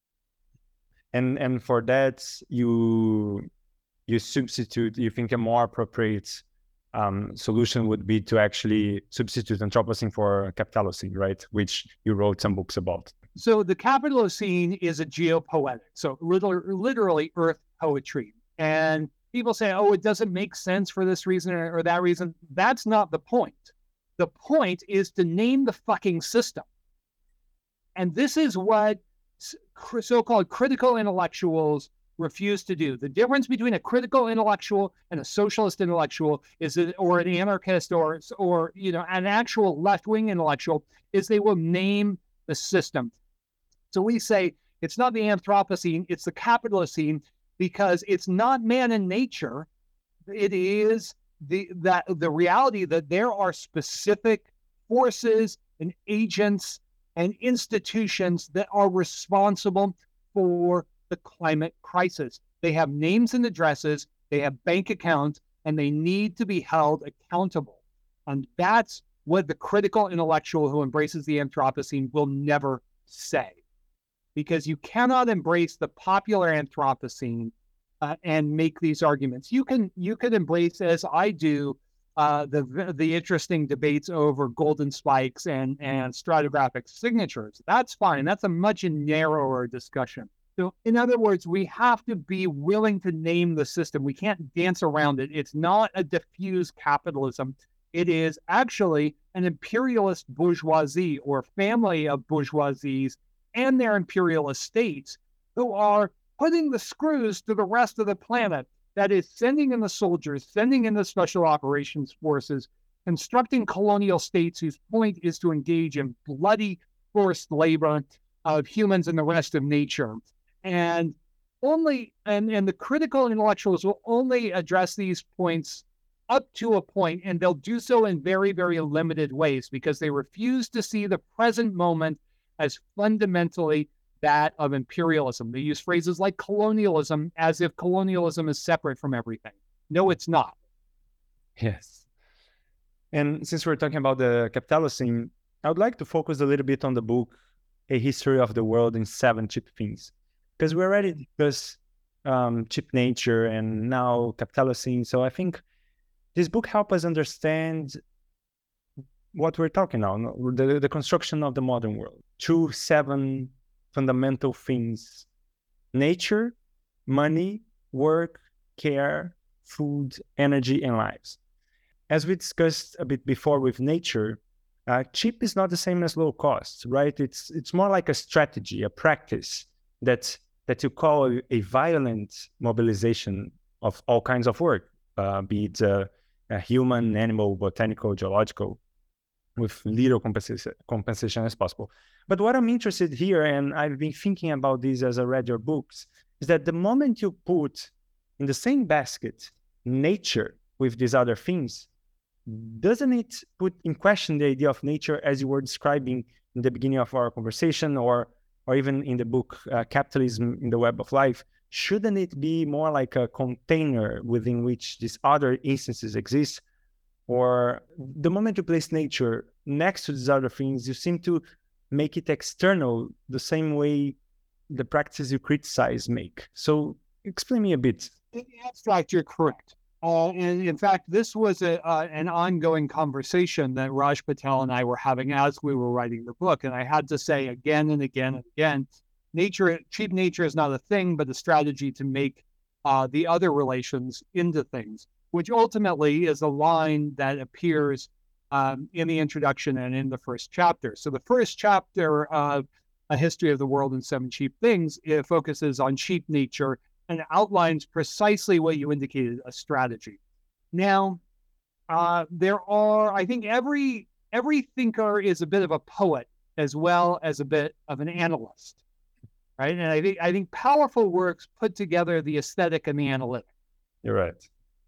And and for that, you you substitute, you think a more appropriate um, solution would be to actually substitute Anthropocene for Capitalocene, right? Which you wrote some books about. So the Capitalocene is a geopoetic, so literally, literally earth poetry. And people say, oh, it doesn't make sense for this reason or, or that reason. That's not the point. The point is to name the fucking system. And this is what so-called critical intellectuals refuse to do. The difference between a critical intellectual and a socialist intellectual is that, or an anarchist, or, or you know, an actual left-wing intellectual, is they will name the system. So we say it's not the Anthropocene, it's the Capitalocene, because it's not man and nature. It is the that the reality that there are specific forces and agents and institutions that are responsible for the climate crisis. They have names and addresses, they have bank accounts, and they need to be held accountable. And that's what the critical intellectual who embraces the Anthropocene will never say. Because you cannot embrace the popular Anthropocene uh, and make these arguments. You can you can embrace, as I do, uh, the the interesting debates over golden spikes and and stratigraphic signatures. That's fine. That's a much narrower discussion. So, in other words, we have to be willing to name the system. We can't dance around it. It's not a diffuse capitalism. It is actually an imperialist bourgeoisie or family of bourgeoisies and their imperial estates who are putting the screws to the rest of the planet. That is, sending in the soldiers, sending in the special operations forces, constructing colonial states whose point is to engage in bloody forced labor of humans and the rest of nature. And only and, and the critical intellectuals will only address these points up to a point, and they'll do so in very, very limited ways because they refuse to see the present moment as fundamentally that of imperialism. They use phrases like colonialism as if colonialism is separate from everything. No, it's not. Yes. And since we're talking about the capitalism, I would like to focus a little bit on the book, A History of the World in Seven Cheap Things. Because we already discussed um, cheap nature and now capitalism. So I think this book helps us understand what we're talking about, the, the construction of the modern world. Through seven fundamental things: nature, money, work, care, food, energy, and lives. As we discussed a bit before with nature, uh, cheap is not the same as low cost, right? It's it's more like a strategy, a practice that that you call a, a violent mobilization of all kinds of work, uh, be it uh, a human, animal, botanical, geological, with little compensation, compensation as possible. But what I'm interested here, and I've been thinking about this as I read your books, is that the moment you put in the same basket nature with these other things, doesn't it put in question the idea of nature as you were describing in the beginning of our conversation, or or even in the book, uh, Capitalism in the Web of Life? Shouldn't it be more like a container within which these other instances exist? Or the moment you place nature next to these other things, you seem to make it external the same way the practices you criticize make. So explain me a bit. In the abstract, you're correct. Uh, and in fact, this was a, uh, an ongoing conversation that Raj Patel and I were having as we were writing the book. And I had to say again and again and again, nature, cheap nature is not a thing, but a strategy to make uh, the other relations into things, which ultimately is a line that appears um, in the introduction and in the first chapter. So the first chapter of A History of the World in Seven Cheap Things, it focuses on cheap nature and outlines precisely what you indicated, a strategy. Now, uh, there are, I think every every thinker is a bit of a poet as well as a bit of an analyst, right? And I think I think powerful works put together the aesthetic and the analytic. You're right.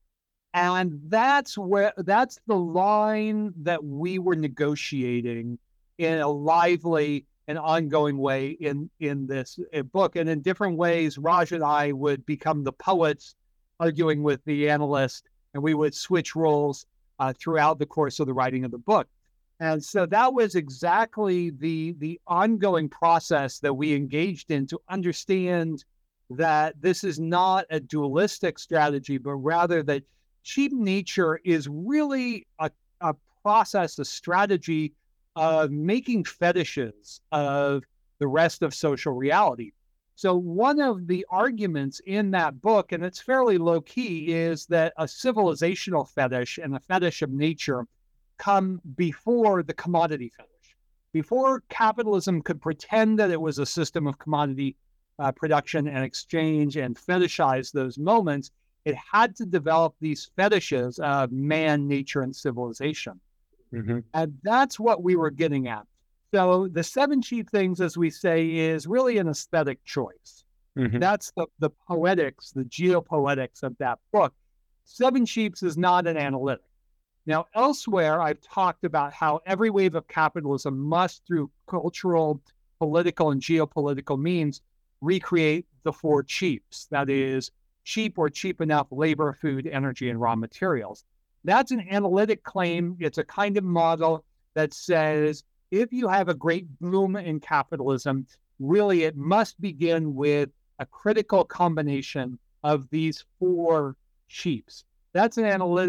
And that's where that's the line that we were negotiating in a lively and ongoing way in in this uh, book. And in different ways, Raj and I would become the poets arguing with the analyst, and we would switch roles uh, throughout the course of the writing of the book. And so that was exactly the the ongoing process that we engaged in to understand that this is not a dualistic strategy, but rather that cheap nature is really a, a process, a strategy of making fetishes of the rest of social reality. So one of the arguments in that book, and it's fairly low key, is that a civilizational fetish and a fetish of nature come before the commodity fetish. Before capitalism could pretend that it was a system of commodity uh, production and exchange and fetishize those moments, it had to develop these fetishes of man, nature, and civilization. Mm-hmm. And that's what we were getting at. So the seven cheap things, as we say, is really an aesthetic choice. Mm-hmm. That's the, the poetics, the geopoetics of that book. Seven Sheeps is not an analytic. Now, elsewhere, I've talked about how every wave of capitalism must, through cultural, political, and geopolitical means, recreate the four cheaps. That is, cheap or cheap enough labor, food, energy, and raw materials. That's an analytic claim. It's a kind of model that says if you have a great boom in capitalism, really it must begin with a critical combination of these four cheaps. That's an analytic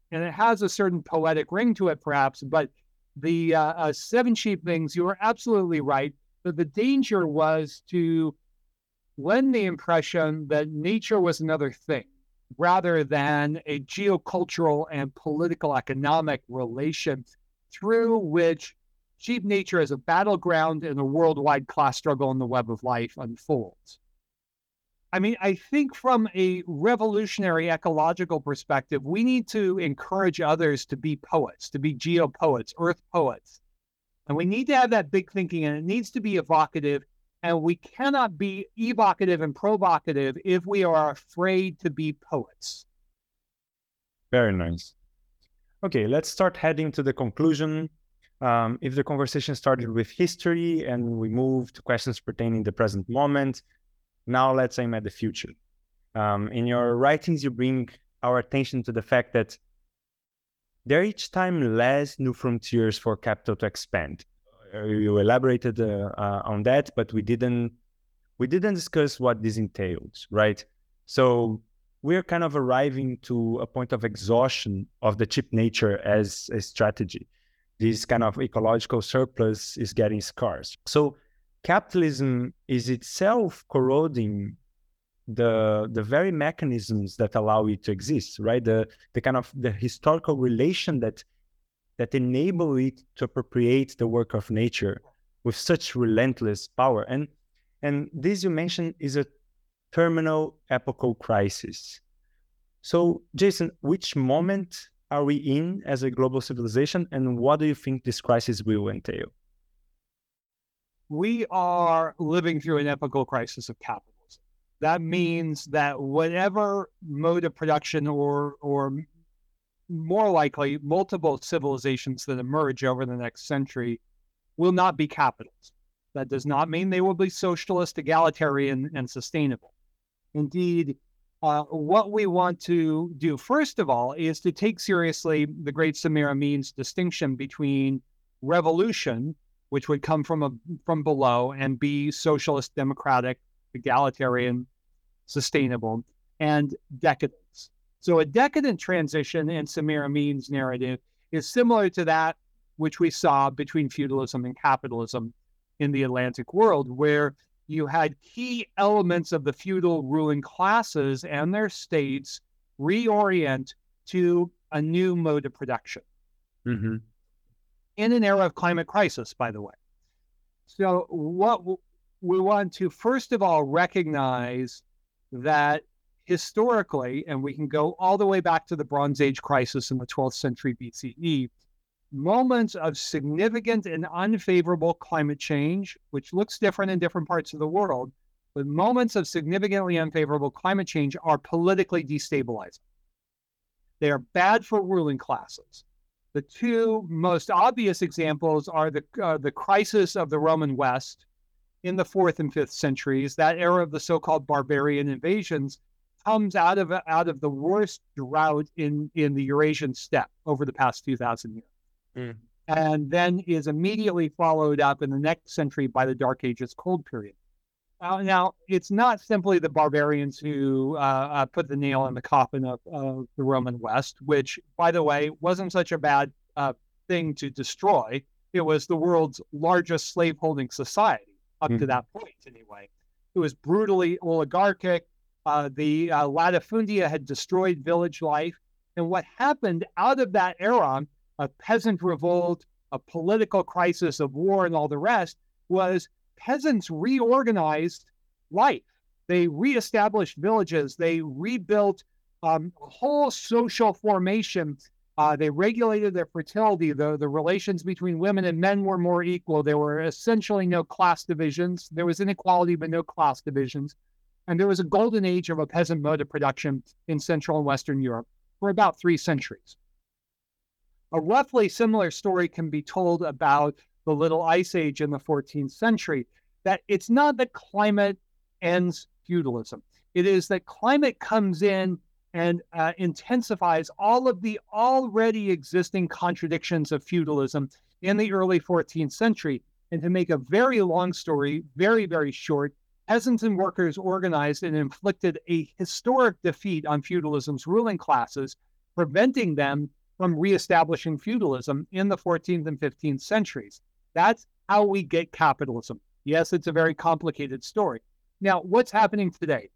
and it has a certain poetic ring to it, perhaps, but the uh, uh, seven sheeplings, you are absolutely right. But the danger was to lend the impression that nature was another thing, rather than a geocultural and political economic relation through which sheep nature as a battleground in a worldwide class struggle in the web of life unfolds. I mean, I think from a revolutionary ecological perspective, we need to encourage others to be poets, to be geopoets, earth poets. And we need to have that big thinking, and it needs to be evocative. And we cannot be evocative and provocative if we are afraid to be poets. Very nice. Okay, let's start heading to the conclusion. Um, if the conversation started with history and we move to questions pertaining to the present moment, now let's aim at the future. Um, in your writings, you bring our attention to the fact that there are each time less new frontiers for capital to expand. Uh, you elaborated uh, uh, on that, but we didn't we didn't discuss what this entails, right? So we're kind of arriving to a point of exhaustion of the cheap nature as a strategy. This kind of ecological surplus is getting scarce. So capitalism is itself corroding the the very mechanisms that allow it to exist, right? The the kind of the historical relation that that enable it to appropriate the work of nature with such relentless power. And and this you mentioned is a terminal epochal crisis. So Jason, which moment are we in as a global civilization, and what do you think this crisis will entail? We are living through an epochal crisis of capitalism. That means that whatever mode of production or, or more likely multiple civilizations that emerge over the next century will not be capitalist. That does not mean they will be socialist, egalitarian, and sustainable. Indeed, uh, what we want to do, first of all, is to take seriously the great Samir Amin's distinction between revolution, which would come from a, from below and be socialist, democratic, egalitarian, sustainable, and decadence. So a decadent transition in Samir Amin's narrative is similar to that which we saw between feudalism and capitalism in the Atlantic world, where you had key elements of the feudal ruling classes and their states reorient to a new mode of production. Mm-hmm. In an era of climate crisis, by the way. So what we want to, first of all, recognize that historically, and we can go all the way back to the Bronze Age crisis in the twelfth century B C E, moments of significant and unfavorable climate change, which looks different in different parts of the world, but moments of significantly unfavorable climate change are politically destabilizing. They are bad for ruling classes. The two most obvious examples are the uh, the crisis of the Roman West in the fourth and fifth centuries. That era of the so-called barbarian invasions comes out of out of the worst drought in, in the Eurasian steppe over the past two thousand years. Mm. And then is immediately followed up in the next century by the Dark Ages cold period. Uh, now, it's not simply the barbarians who uh, uh, put the nail in the coffin of, of the Roman West, which, by the way, wasn't such a bad uh, thing to destroy. It was the world's largest slaveholding society, up mm. to that point anyway. It was brutally oligarchic. Uh, the uh, latifundia had destroyed village life. And what happened out of that era, a peasant revolt, a political crisis of war and all the rest, was peasants reorganized life. They reestablished villages. They rebuilt um, a whole social formation. Uh, they regulated their fertility. The, the relations between women and men were more equal. There were essentially no class divisions. There was inequality, but no class divisions. And there was a golden age of a peasant mode of production in Central and Western Europe for about three centuries. A roughly similar story can be told about the Little Ice Age in the fourteenth century, that it's not that climate ends feudalism. It is that climate comes in and uh, intensifies all of the already existing contradictions of feudalism in the early fourteenth century. And to make a very long story, very, very short, peasants and workers organized and inflicted a historic defeat on feudalism's ruling classes, preventing them from reestablishing feudalism in the fourteenth and fifteenth centuries. That's how we get capitalism. Yes, it's a very complicated story. Now, what's happening today?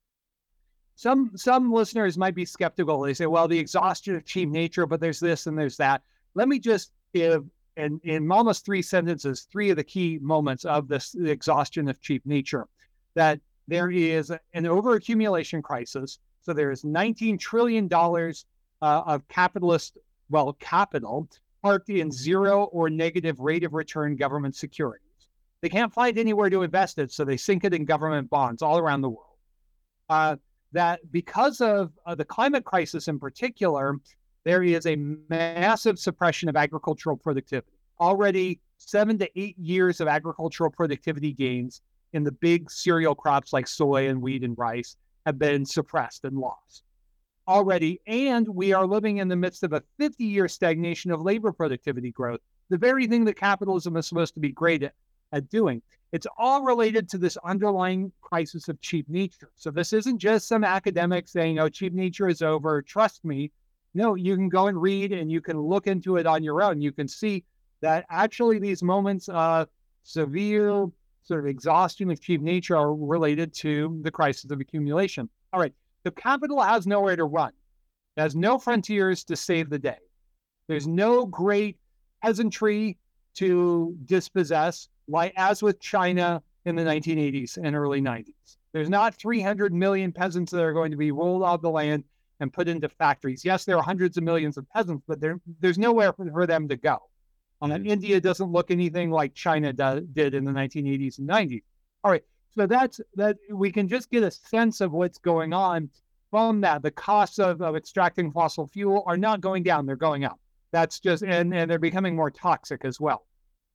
Some some listeners might be skeptical. They say, well, the exhaustion of cheap nature, but there's this and there's that. Let me just give, in, in almost three sentences, three of the key moments of this the exhaustion of cheap nature. That there is an overaccumulation crisis. So there's nineteen trillion dollars uh, of capitalist, well, capital parked in zero or negative rate of return government securities. They can't find anywhere to invest it, so they sink it in government bonds all around the world. Uh, that because of uh, the climate crisis in particular, there is a massive suppression of agricultural productivity. Already seven to eight years of agricultural productivity gains in the big cereal crops like soy and wheat and rice have been suppressed and lost already. And we are living in the midst of a fifty-year stagnation of labor productivity growth, the very thing that capitalism is supposed to be great at, at doing. It's all related to this underlying crisis of cheap nature. So this isn't just some academic saying, oh, cheap nature is over, trust me. No, you can go and read and you can look into it on your own. You can see that actually these moments of severe sort of exhaustion of cheap nature are related to the crisis of accumulation. All right, so capital has nowhere to run. It has no frontiers to save the day. There's no great peasantry to dispossess, like as with China in the nineteen eighties and early nineties. There's not three hundred million peasants that are going to be rolled off the land and put into factories. Yes, there are hundreds of millions of peasants, but there, there's nowhere for, for them to go. Um, and India doesn't look anything like China do, did in the nineteen eighties and nineties. All right, so that's that. We can just get a sense of what's going on from that. The costs of, of extracting fossil fuel are not going down; they're going up. That's just, and, and they're becoming more toxic as well.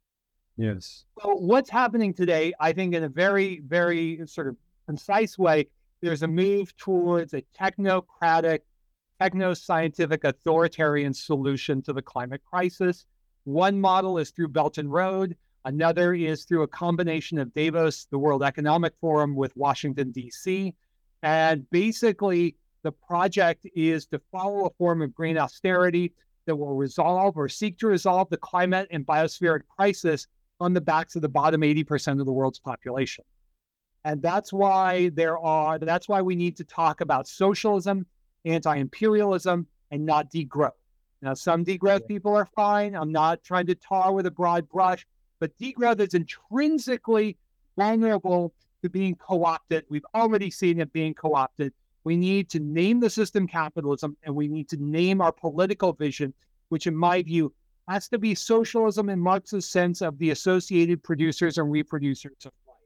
Yes. So what's happening today, I think in a very, very sort of concise way, there's a move towards a technocratic, techno-scientific authoritarian solution to the climate crisis. One model is through Belt and Road. Another is through a combination of Davos, the World Economic Forum, with Washington, D C. And basically, the project is to follow a form of green austerity that will resolve or seek to resolve the climate and biospheric crisis on the backs of the bottom eighty percent of the world's population. And that's why there are, that's why we need to talk about socialism, anti-imperialism, and not degrowth. Now, some degrowth people are fine. I'm not trying to tar with a broad brush, but degrowth is intrinsically vulnerable to being co-opted. We've already seen it being co-opted. We need to name the system capitalism, and we need to name our political vision, which in my view has to be socialism in Marx's sense of the associated producers and reproducers of life.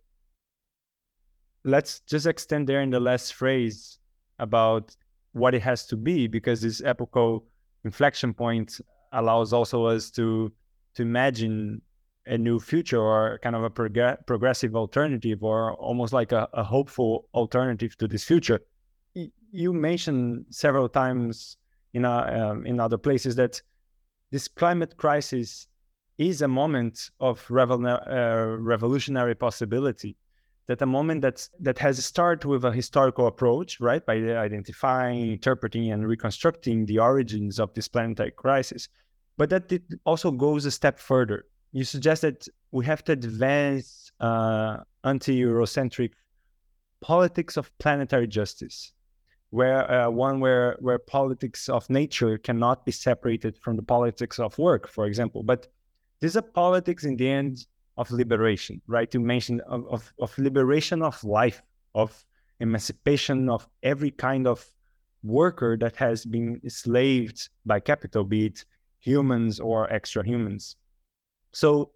Let's just extend there in the last phrase about what it has to be, because this epochal inflection point allows also us to to imagine a new future, or kind of a prog- progressive alternative, or almost like a, a hopeful alternative to this future. Y- you mentioned several times in uh, um, in other places that this climate crisis is a moment of revel- uh, revolutionary possibility. That a moment that's, that has started with a historical approach, right? By identifying, interpreting, and reconstructing the origins of this planetary crisis. But that it also goes a step further. You suggest that we have to advance uh, anti-Eurocentric politics of planetary justice, where uh, one where where politics of nature cannot be separated from the politics of work, for example. But this is a politics in the end of liberation, right? You mentioned of, of, of liberation of life, of emancipation of every kind of worker that has been enslaved by capital, be it humans or extra humans. So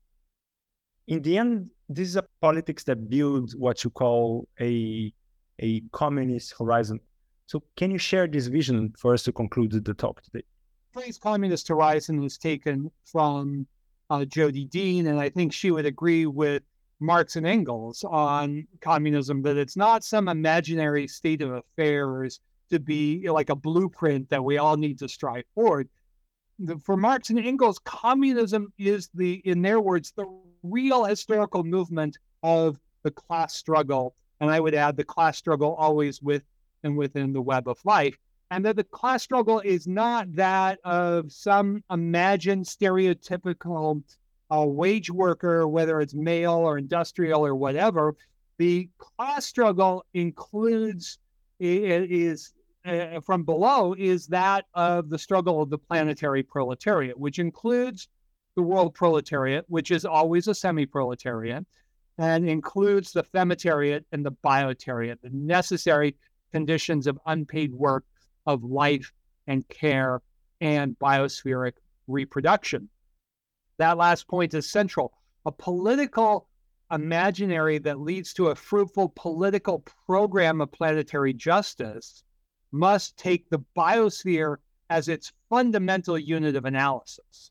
in the end, this is a politics that builds what you call a, a communist horizon. So can you share this vision for us to conclude the talk today? The phrase communist horizon was taken from Uh, Jody Dean, and I think she would agree with Marx and Engels on communism, that it's not some imaginary state of affairs to be, you know, like a blueprint that we all need to strive forward. The, for Marx and Engels, communism is the, in their words, the real historical movement of the class struggle. And I would add the class struggle always with and within the web of life. and that the class struggle is not that of some imagined stereotypical uh, wage worker, whether it's male or industrial or whatever. The class struggle includes, is uh, from below, is that of the struggle of the planetary proletariat, which includes the world proletariat, which is always a semi-proletariat, and includes the femitariat and the biotariat, the necessary conditions of unpaid work, of life and care and biospheric reproduction. That last point is central. A political imaginary that leads to a fruitful political program of planetary justice must take the biosphere as its fundamental unit of analysis.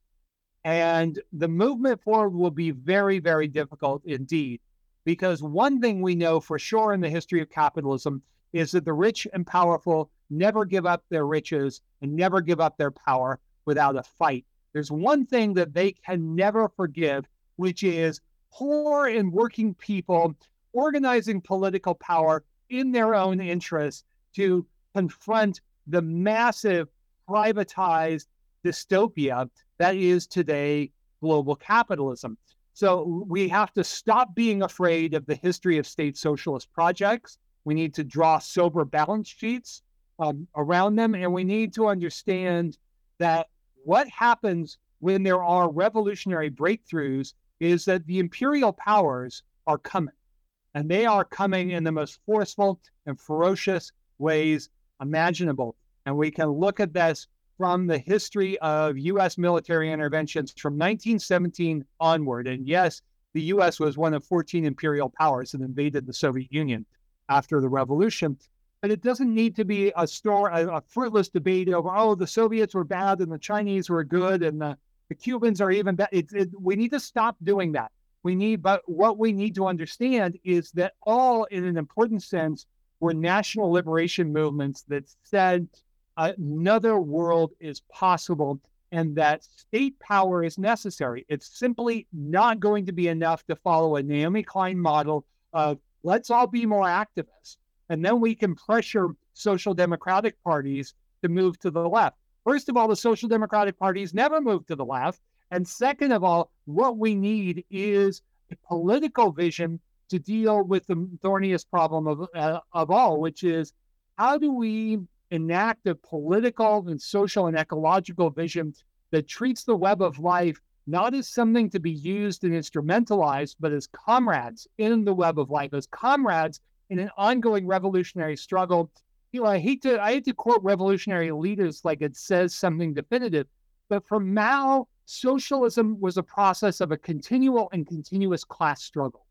And the movement forward will be very, very difficult indeed, because one thing we know for sure in the history of capitalism is that the rich and powerful never give up their riches and never give up their power without a fight. There's one thing that they can never forgive, which is poor and working people organizing political power in their own interests to confront the massive privatized dystopia that is today global capitalism. So we have to stop being afraid of the history of state socialist projects. We need to draw sober balance sheets um, around them, and we need to understand that what happens when there are revolutionary breakthroughs is that the imperial powers are coming, and they are coming in the most forceful and ferocious ways imaginable. And we can look at this from the history of U S military interventions from nineteen seventeen onward. And yes, the U S was one of fourteen imperial powers that invaded the Soviet Union after the revolution. But it doesn't need to be a, store, a, a fruitless debate over, oh, the Soviets were bad and the Chinese were good and the, the Cubans are even bad. It, it, we need to stop doing that. We need, but what we need to understand is that all, in an important sense, were national liberation movements that said another world is possible and that state power is necessary. It's simply not going to be enough to follow a Naomi Klein model of let's all be more activists, and then we can pressure social democratic parties to move to the left. First of all, the social democratic parties never moved to the left. And second of all, what we need is a political vision to deal with the thorniest problem of, uh, of all, which is how do we enact a political and social and ecological vision that treats the web of life not as something to be used and instrumentalized, but as comrades in the web of life, as comrades in an ongoing revolutionary struggle. You know, I hate to I hate to quote revolutionary leaders like it says something definitive, but for Mao, socialism was a process of a continual and continuous class struggle.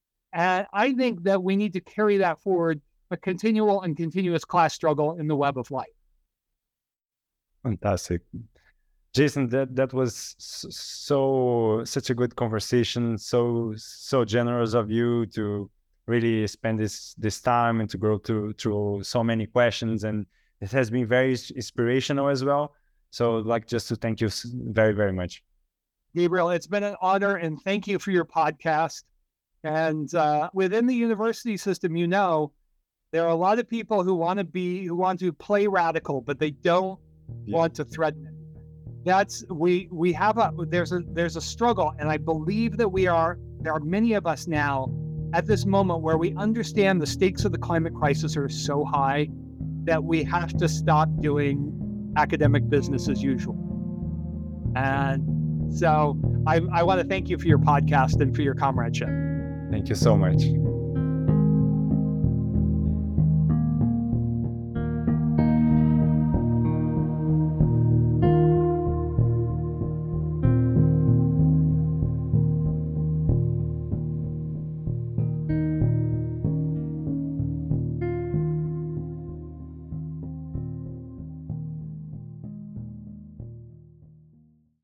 And I think that we need to carry that forward, a continual and continuous class struggle in the web of life. Fantastic. Jason, that, that was so such a good conversation, so so generous of you to really spend this this time and to go through through so many questions, and it has been very inspirational as well. So I'd like just to thank you very, very much. Gabriel, it's been an honor, and thank you for your podcast. And uh, within the university system, you know, there are a lot of people who want to be, who want to play radical, but they don't yeah. want to threaten it. That's, we, we have a, there's a, there's a struggle. And I believe that we are, there are many of us now at this moment where we understand the stakes of the climate crisis are so high that we have to stop doing academic business as usual. And so I, I want to thank you for your podcast and for your comradeship. Thank you so much.